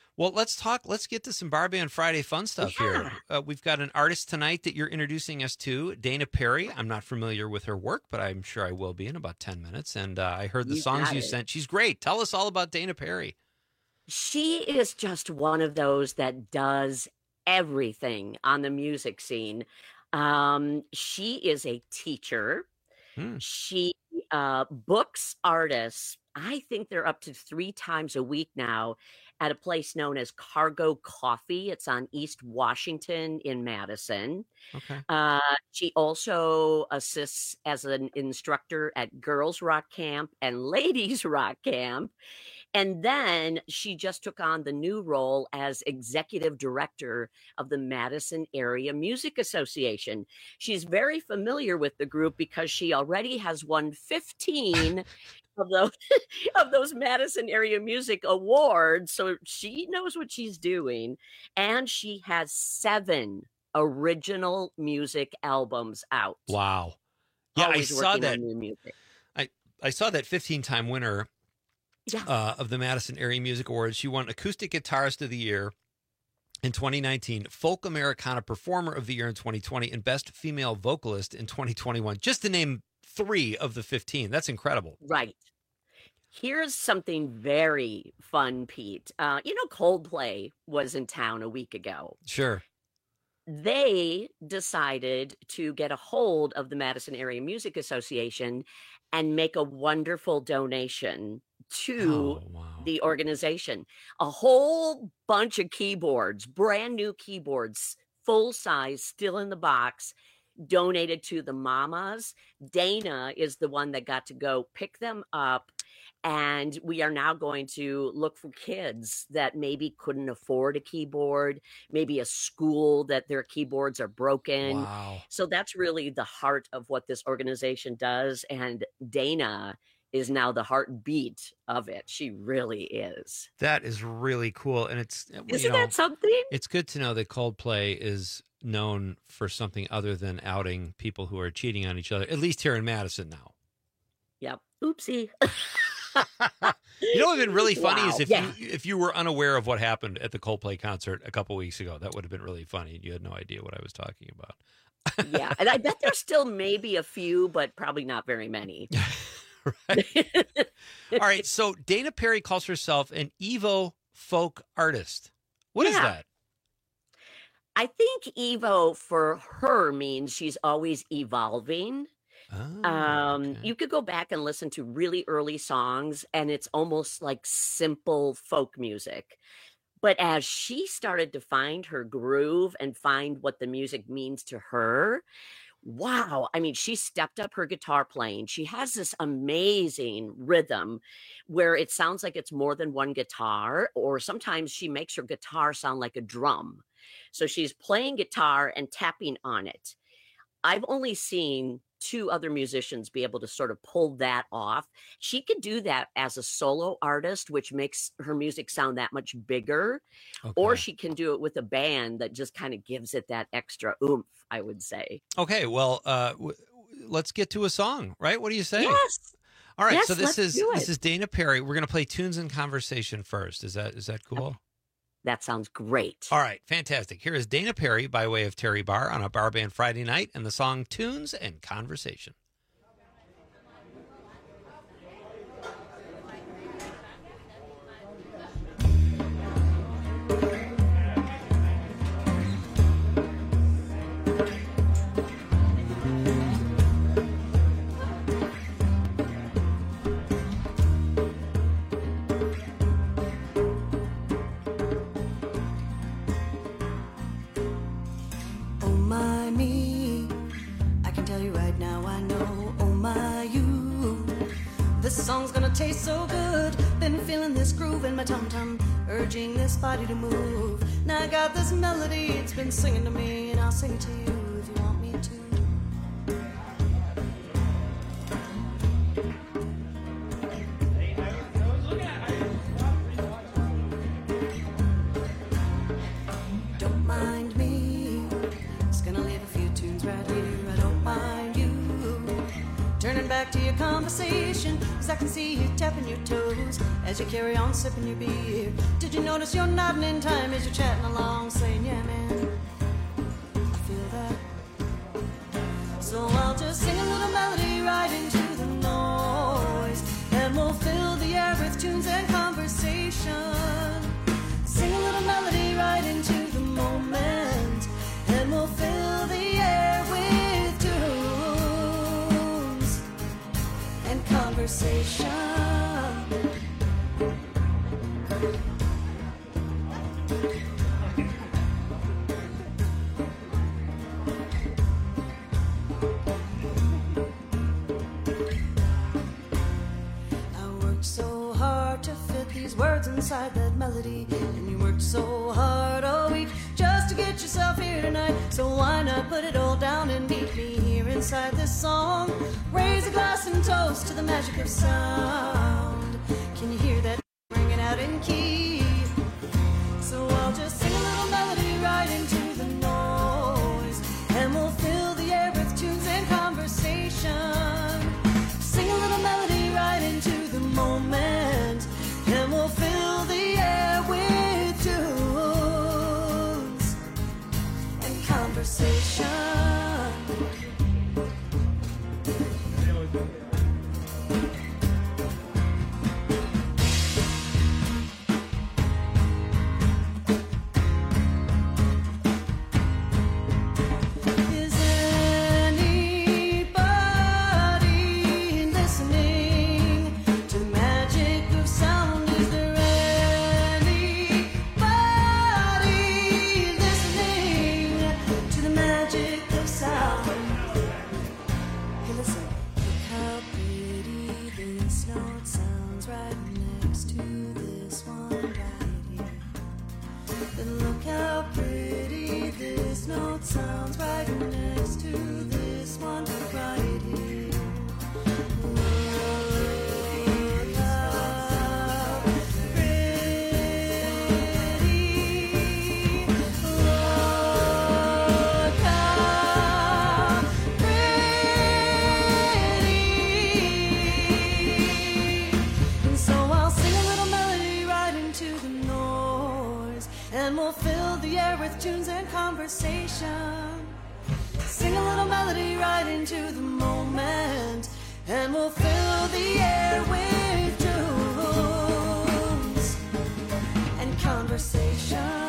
Well, let's talk. Let's get to some Bar Band Friday fun stuff Yeah. here. Uh, we've got an artist tonight that you're introducing us to, Dana Perry. I'm not familiar with her work, but I'm sure I will be in about ten minutes. And uh, I heard the You songs got you it. sent. She's great. Tell us all about Dana Perry. She is just one of those that does everything on the music scene. Um, she is a teacher. Hmm. She uh, books artists. I think they're up to three times a week now at a place known as Cargo Coffee. It's on East Washington in Madison. Okay. Uh, she also assists as an instructor at Girls Rock Camp and Ladies Rock Camp. And then she just took on the new role as executive director of the Madison Area Music Association. She's very familiar with the group because she already has won fifteen of those of those Madison Area Music Awards. So she knows what she's doing. And she has seven original music albums out. Wow. Yeah, Always I saw working that. on new music. I, I saw that fifteen-time winner Yeah. uh, of the Madison Area Music Awards. She won Acoustic Guitarist of the Year in twenty nineteen, Folk Americana Performer of the Year in twenty twenty, and Best Female Vocalist in twenty twenty-one, just to name three of the fifteen. That's incredible. Right. Here's something very fun, Pete. Uh, you know, Coldplay was in town a week ago. Sure. They decided to get a hold of the Madison Area Music Association and make a wonderful donation to the organization. A whole bunch of keyboards, brand new keyboards, full size, still in the box, donated to the mamas. Dana is the one that got to go pick them up. And we are now going to look for kids that maybe couldn't afford a keyboard, maybe a school that their keyboards are broken. Wow. So that's really the heart of what this organization does. And Dana is now the heartbeat of it. She really is. That is really cool. And it's, you Isn't know, that something? It's good to know that Coldplay is known for something other than outing people who are cheating on each other, at least here in Madison now. Yep. Oopsie. You know what would have been really funny Wow. is if Yeah. you if you were unaware of what happened at the Coldplay concert a couple weeks ago. That would have been really funny. And you had no idea what I was talking about. Yeah. And I bet there's still maybe a few, but probably not very many. All right. So Dana Perry calls herself an Evo folk artist. What is Yeah. that? I think Evo for her means she's always evolving. Oh, Um, you could go back and listen to really early songs, and it's almost like simple folk music. But as she started to find her groove and find what the music means to her, wow. I mean, she stepped up her guitar playing. She has this amazing rhythm where it sounds like it's more than one guitar, or sometimes she makes her guitar sound like a drum. So she's playing guitar and tapping on it. I've only seen two other musicians be able to sort of pull that off. She could do that as a solo artist, which makes her music sound that much bigger, or she can do it with a band that just kind of gives it that extra oomph, I would say. Okay. Well, uh, w- let's get to a song, right? What do you say? Yes. All right. Yes, so this let's is do this it. is Dana Perry. We're going to play Tunes and Conversation first. Is that is that cool? That sounds great. All right, fantastic. Here is Dana Perry by way of Terry Barr on a Bar Band Friday night and the song Tunes and Conversation. Oh my me, I can tell you right now I know. Oh my you, this song's gonna taste so good. Been feeling this groove in my tum tum, urging this body to move. Now I got this melody, it's been singing to me, and I'll sing it to you if you want me to. Don't mind me, it's gonna leave a few tunes right here. I don't mind you turning back back to your conversation, cause I can see you tapping your toes as you carry on sipping your beer. Did you notice you're nodding in time as you're chatting along, saying, yeah, man, I feel that. So I'll just sing a little melody right into the noise, and we'll fill the air with tunes and conversation. Sing a little melody right into the moment, and we'll fill the air with tunes and conversation. So hard to fit these words inside that melody, and you worked so hard all week just to get yourself here tonight. So why not put it all down and meet me here inside this song? Raise a glass and toast to the magic of sound. Can you hear that ringing out in key? So I'll just sing a little melody right into the noise, and we'll fill the air with tunes and conversation. Sing a little melody right into the moment, and we'll fill the air with tunes and conversation. Sounds right next to this one right here. Look how pretty, look how pretty. And so I'll sing a little melody right into the noise, and we'll fill the air with tunes and conversation. Sing a little melody right into the moment, and we'll fill the air with tunes and conversation.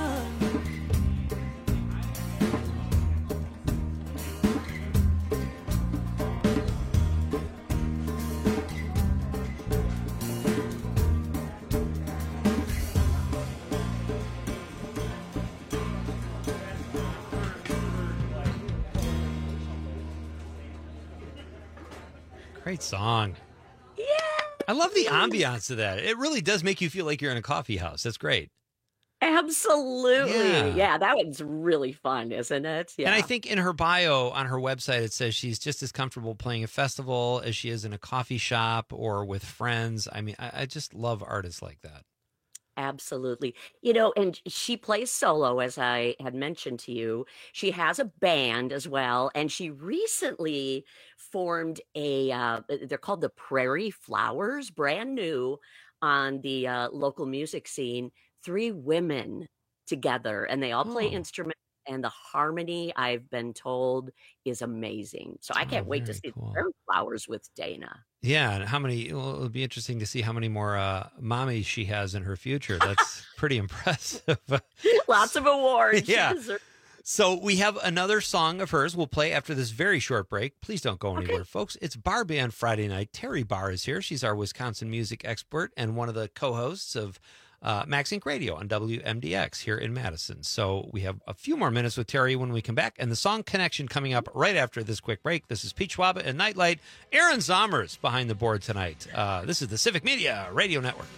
Great song. Yeah. I love the ambiance of that. It really does make you feel like you're in a coffee house. That's great. Absolutely. Yeah. Yeah, that one's really fun, isn't it? Yeah. And I think in her bio on her website, it says she's just as comfortable playing a festival as she is in a coffee shop or with friends. I mean, I, I just love artists like that. Absolutely. You know, and she plays solo, as I had mentioned to you. She has a band as well, and she recently formed a, uh, they're called the Prairie Flowers, brand new on the uh, local music scene. Three women together, and they all play Oh. instruments, and the harmony, I've been told, is amazing. So I can't Oh, wait to very see cool. the Prairie Flowers with Dana. Yeah, and how many? Well, it'll be interesting to see how many more uh, mommies she has in her future. That's pretty impressive. Lots of awards. She Yeah. deserves- So we have another song of hers we'll play after this very short break. Please don't go anywhere, folks. It's Bar Band Friday night. Terry Barr is here. She's our Wisconsin music expert and one of the co-hosts of uh, Max Inc Radio on W M D X here in Madison. So we have a few more minutes with Terry when we come back, and the song Connection coming up right after this quick break. This is Pete Schwab and Nightlight. Aaron Zommers behind the board tonight. Uh, this is the Civic Media Radio Network.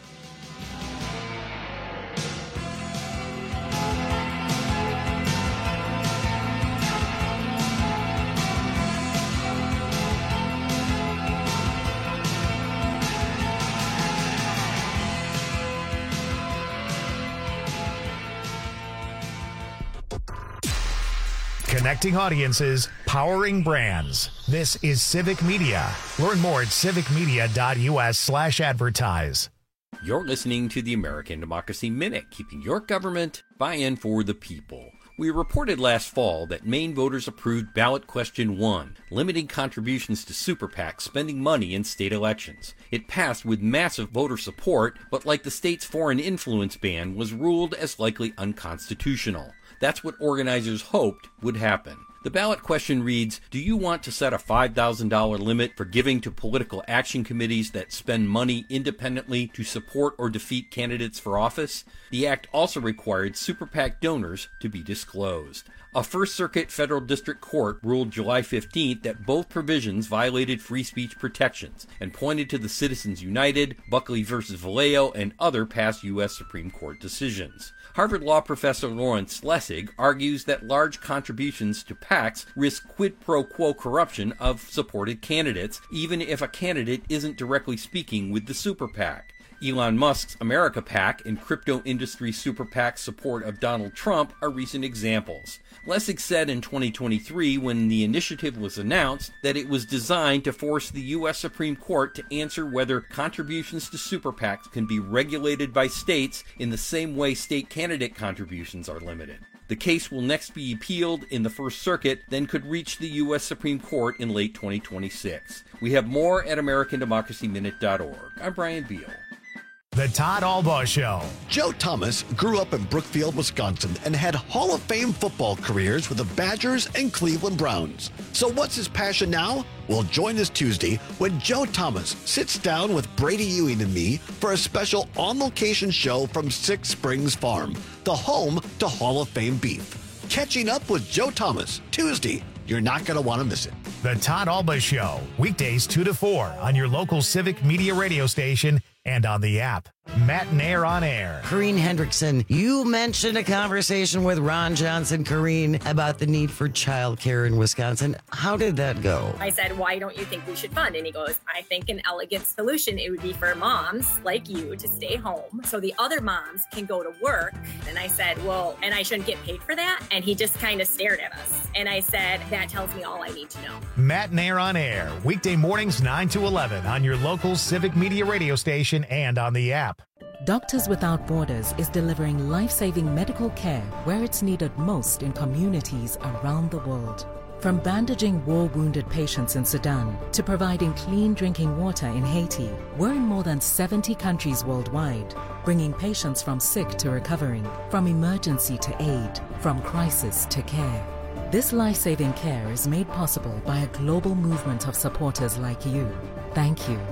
Connecting audiences, powering brands. This is Civic Media. Learn more at civicmedia.us slash advertise. You're listening to the American Democracy Minute, keeping your government buy-in for the people. We reported last fall that Maine voters approved ballot question one, limiting contributions to super PACs spending money in state elections. It passed with massive voter support, but like the state's foreign influence ban, was ruled as likely unconstitutional. That's what organizers hoped would happen. The ballot question reads, do you want to set a five thousand dollars limit for giving to political action committees that spend money independently to support or defeat candidates for office? The act also required super PAC donors to be disclosed. A First Circuit Federal District Court ruled July fifteenth that both provisions violated free speech protections and pointed to the Citizens United, Buckley versus Vallejo, and other past U S Supreme Court decisions. Harvard Law professor Lawrence Lessig argues that large contributions to PACs risk quid pro quo corruption of supported candidates, even if a candidate isn't directly speaking with the super PAC. Elon Musk's America PAC and crypto industry super PAC's support of Donald Trump are recent examples. Lessig said in twenty twenty-three, when the initiative was announced, that it was designed to force the U S Supreme Court to answer whether contributions to super PACs can be regulated by states in the same way state candidate contributions are limited. The case will next be appealed in the First Circuit, then could reach the U S Supreme Court in late twenty twenty-six. We have more at american democracy minute dot org. I'm Brian Beal. The Todd Albaugh Show. Joe Thomas grew up in Brookfield, Wisconsin, and had Hall of Fame football careers with the Badgers and Cleveland Browns. So what's his passion now? Well, join us Tuesday when Joe Thomas sits down with Brady Ewing and me for a special on-location show from Six Springs Farm, the home to Hall of Fame beef. Catching up with Joe Thomas, Tuesday. You're not going to want to miss it. The Todd Albaugh Show, weekdays two to four on your local Civic Media radio station and on the app. Matt and Air on Air. Corrine Hendrickson, you mentioned a conversation with Ron Johnson, Corrine, about the need for childcare in Wisconsin. How did that go? I said, why don't you think we should fund? And he goes, I think an elegant solution, it would be for moms like you to stay home so the other moms can go to work. And I said, well, and I shouldn't get paid for that? And he just kind of stared at us. And I said, that tells me all I need to know. Matt and Air on Air, weekday mornings nine to eleven on your local Civic Media radio station and on the app. Doctors Without Borders is delivering life-saving medical care where it's needed most in communities around the world. From bandaging war-wounded patients in Sudan to providing clean drinking water in Haiti, we're in more than seventy countries worldwide, bringing patients from sick to recovering, from emergency to aid, from crisis to care. This life-saving care is made possible by a global movement of supporters like you. Thank you.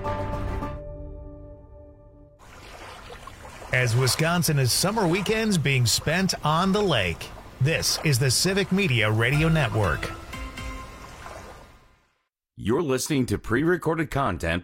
As Wisconsin is summer weekends being spent on the lake, this is the Civic Media Radio Network. You're listening to pre-recorded content.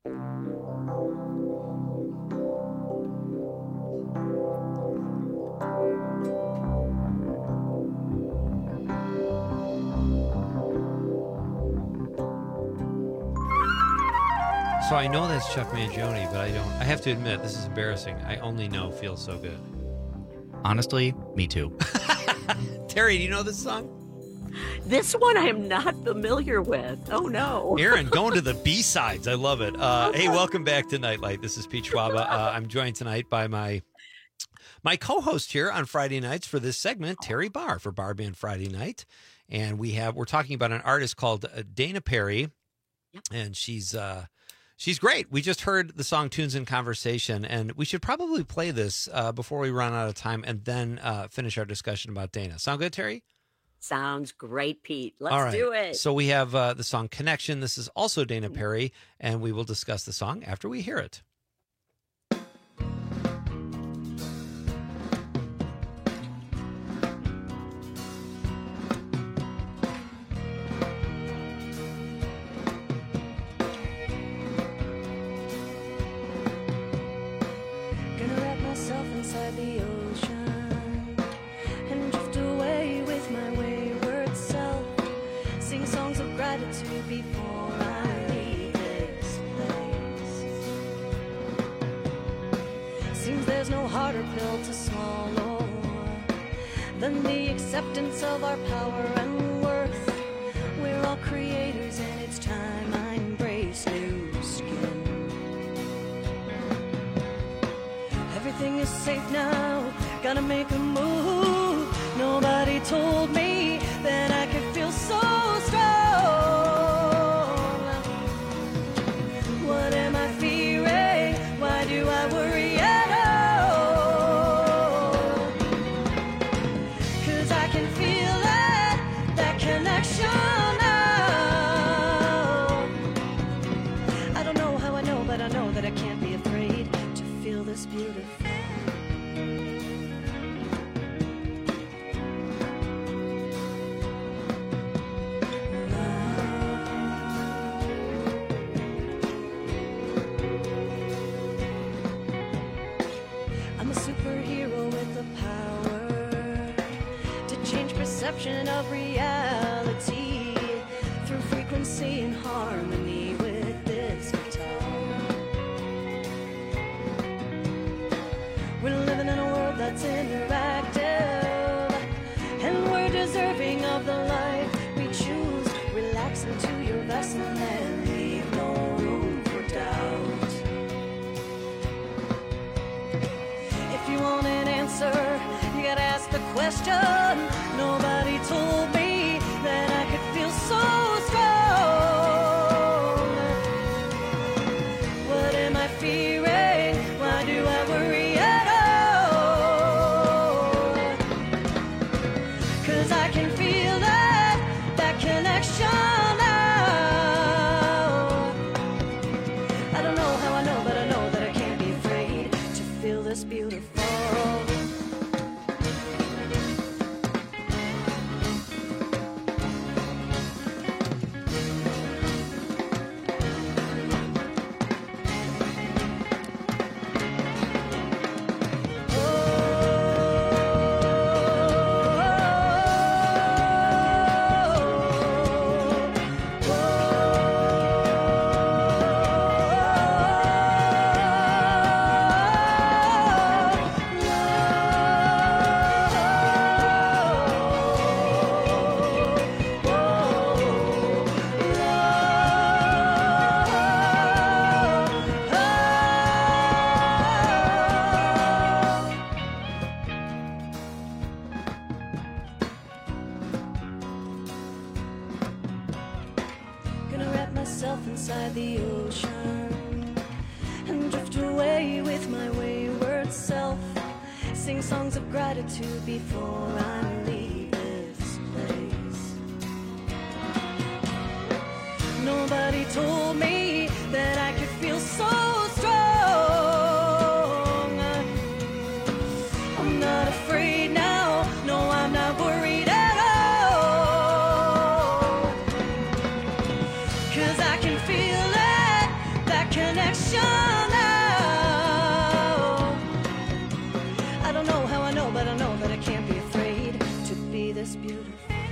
So I know that's Chuck Mangione, but I don't. I have to admit, this is embarrassing. I only know Feels So Good. Honestly, me too. Terry, do you know this song? This one I am not familiar with. Oh, no. Aaron, going to the B-sides. I love it. Uh, hey, welcome back to Nightlight. This is Pete Schwaba. Uh, I'm joined tonight by my my co-host here on Friday nights for this segment, Terry Barr, for Bar Band Friday Night. And we have, we're talking about an artist called uh, Dana Perry, and she's... Uh, She's great. We just heard the song Tunes in Conversation, and we should probably play this uh, before we run out of time and then uh, finish our discussion about Dana. Sound good, Terry? Sounds great, Pete. Let's All right. do it. So we have uh, the song Connection. This is also Dana Perry, and we will discuss the song after we hear it. than the acceptance of our power and worth. We're all creators and it's time I embrace new skin. Everything is safe now, gotta make a move. Nobody told me that I could feel so strong. What am I fearing? Why do I worry at all? 'Cause I can feel that, that connection now. I don't know how I know, but I know that I can't be afraid to feel this beautiful. I'm a superhero with the power to change perception of reality through frequency and harmony with this guitar. We're living in a world that's interactive, and we're deserving of the life we choose. Relax into your vessel and leave no room for doubt. If you want an answer, you gotta ask the question. Nobody told me that I could feel so strong. What am I fearing? Why do I worry at all? 'Cause I can feel that, that connection now. I don't know how I know, but I know that I can't be afraid to feel this beautiful. Gonna wrap myself inside the ocean and drift away with my wayward self. Sing songs of gratitude before I leave this place. Nobody told me that I could feel so strong. I'm not afraid now, no, I'm not worried at all. 'Cause I can feel that, that connection now. I don't know how I know, but I know that I can't be afraid to be this beautiful.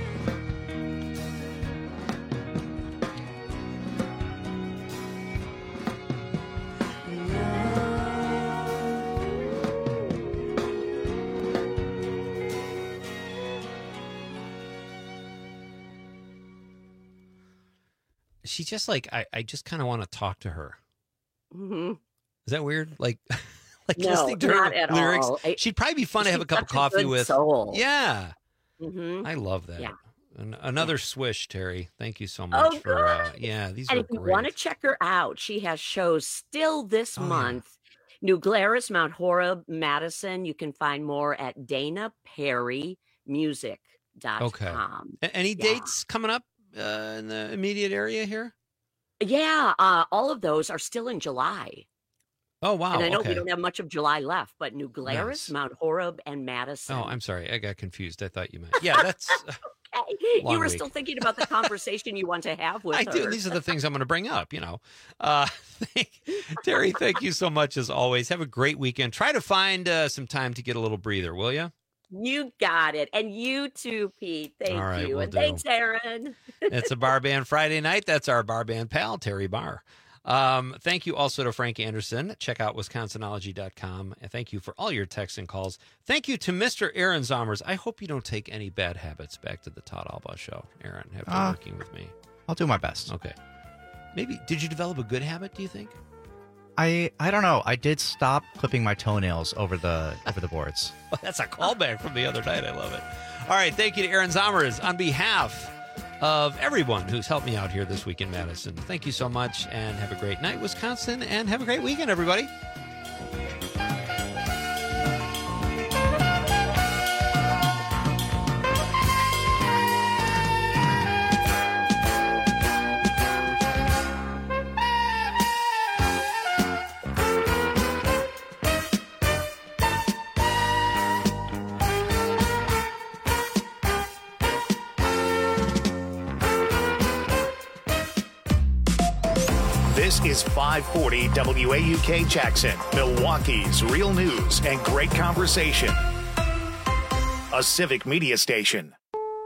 She just like I, I just kind of want to talk to her. Mm-hmm. Is that weird? Like, like No, listening to her not at lyrics. all. I- She'd probably be fun to have a she's cup of such a coffee good with. soul. Yeah, Mhm. I love that. Yeah. An- another swish, Terry. Thank you so much Oh, for. Uh, good. yeah, these And are if you great. want to check her out, she has shows still this Oh, yeah. month. New Glarus, Mount Horeb, Madison. You can find more at dana perry music dot com. Okay. A- Any Yeah. dates coming up uh, in the immediate area here? Yeah, uh, all of those are still in July. Oh wow. and I know okay. we don't have much of July left, but New Glarus, Nice. Mount Horeb, and Madison. Oh, I'm sorry. I got confused. I thought you meant. Yeah, that's. Okay. long You were week. still thinking about the conversation you want to have with I her. do. These are the things I'm going to bring up, you know. Uh, thank, Terry, thank you so much as always. Have a great weekend. Try to find uh, some time to get a little breather, will you? You got it. And you too, Pete. Thank All right, you. will And do. thanks, Aaron. It's a Bar Band Friday night. That's our Bar Band pal, Terry Barr. Um, thank you also to Frank Anderson. Check out wisconsinology dot com. And thank you for all your texts and calls. Thank you to Mister Aaron Zomers. I hope you don't take any bad habits back to the Todd Alba show, Aaron, after Uh, working with me. I'll do my best. Okay. Maybe, did you develop a good habit, do you think? I I don't know. I did stop clipping my toenails over the over the boards. Well, that's a callback from the other night. I love it. All right. Thank you to Aaron Zomers on behalf of everyone who's helped me out here this week in Madison. Thank you so much, and have a great night, Wisconsin, and have a great weekend, everybody. This is five forty W A U K Jackson, Milwaukee's real news and great conversation. A civic media station.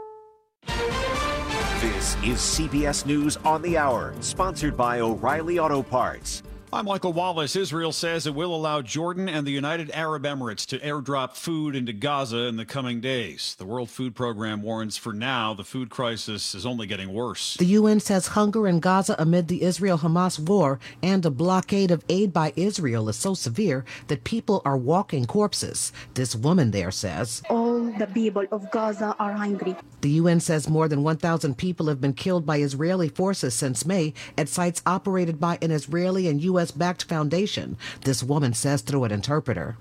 This is C B S News on the Hour, sponsored by O'Reilly Auto Parts. I'm Michael Wallace. Israel says it will allow Jordan and the United Arab Emirates to airdrop food into Gaza in the coming days. The World Food Program warns for now the food crisis is only getting worse. The U N says hunger in Gaza amid the Israel-Hamas war and a blockade of aid by Israel is so severe that people are walking corpses. This woman there says, all the people of Gaza are hungry. The U N says more than one thousand people have been killed by Israeli forces since May at sites operated by an Israeli and U S-backed foundation. This woman says through an interpreter.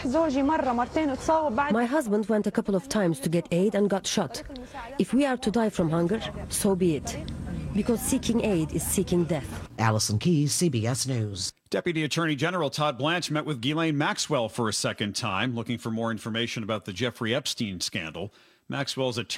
My husband went a couple of times to get aid and got shot. If we are to die from hunger, so be it. Because seeking aid is seeking death. Allison Keyes, C B S News. Deputy Attorney General Todd Blanche met with Ghislaine Maxwell for a second time, looking for more information about the Jeffrey Epstein scandal. Maxwell's attorney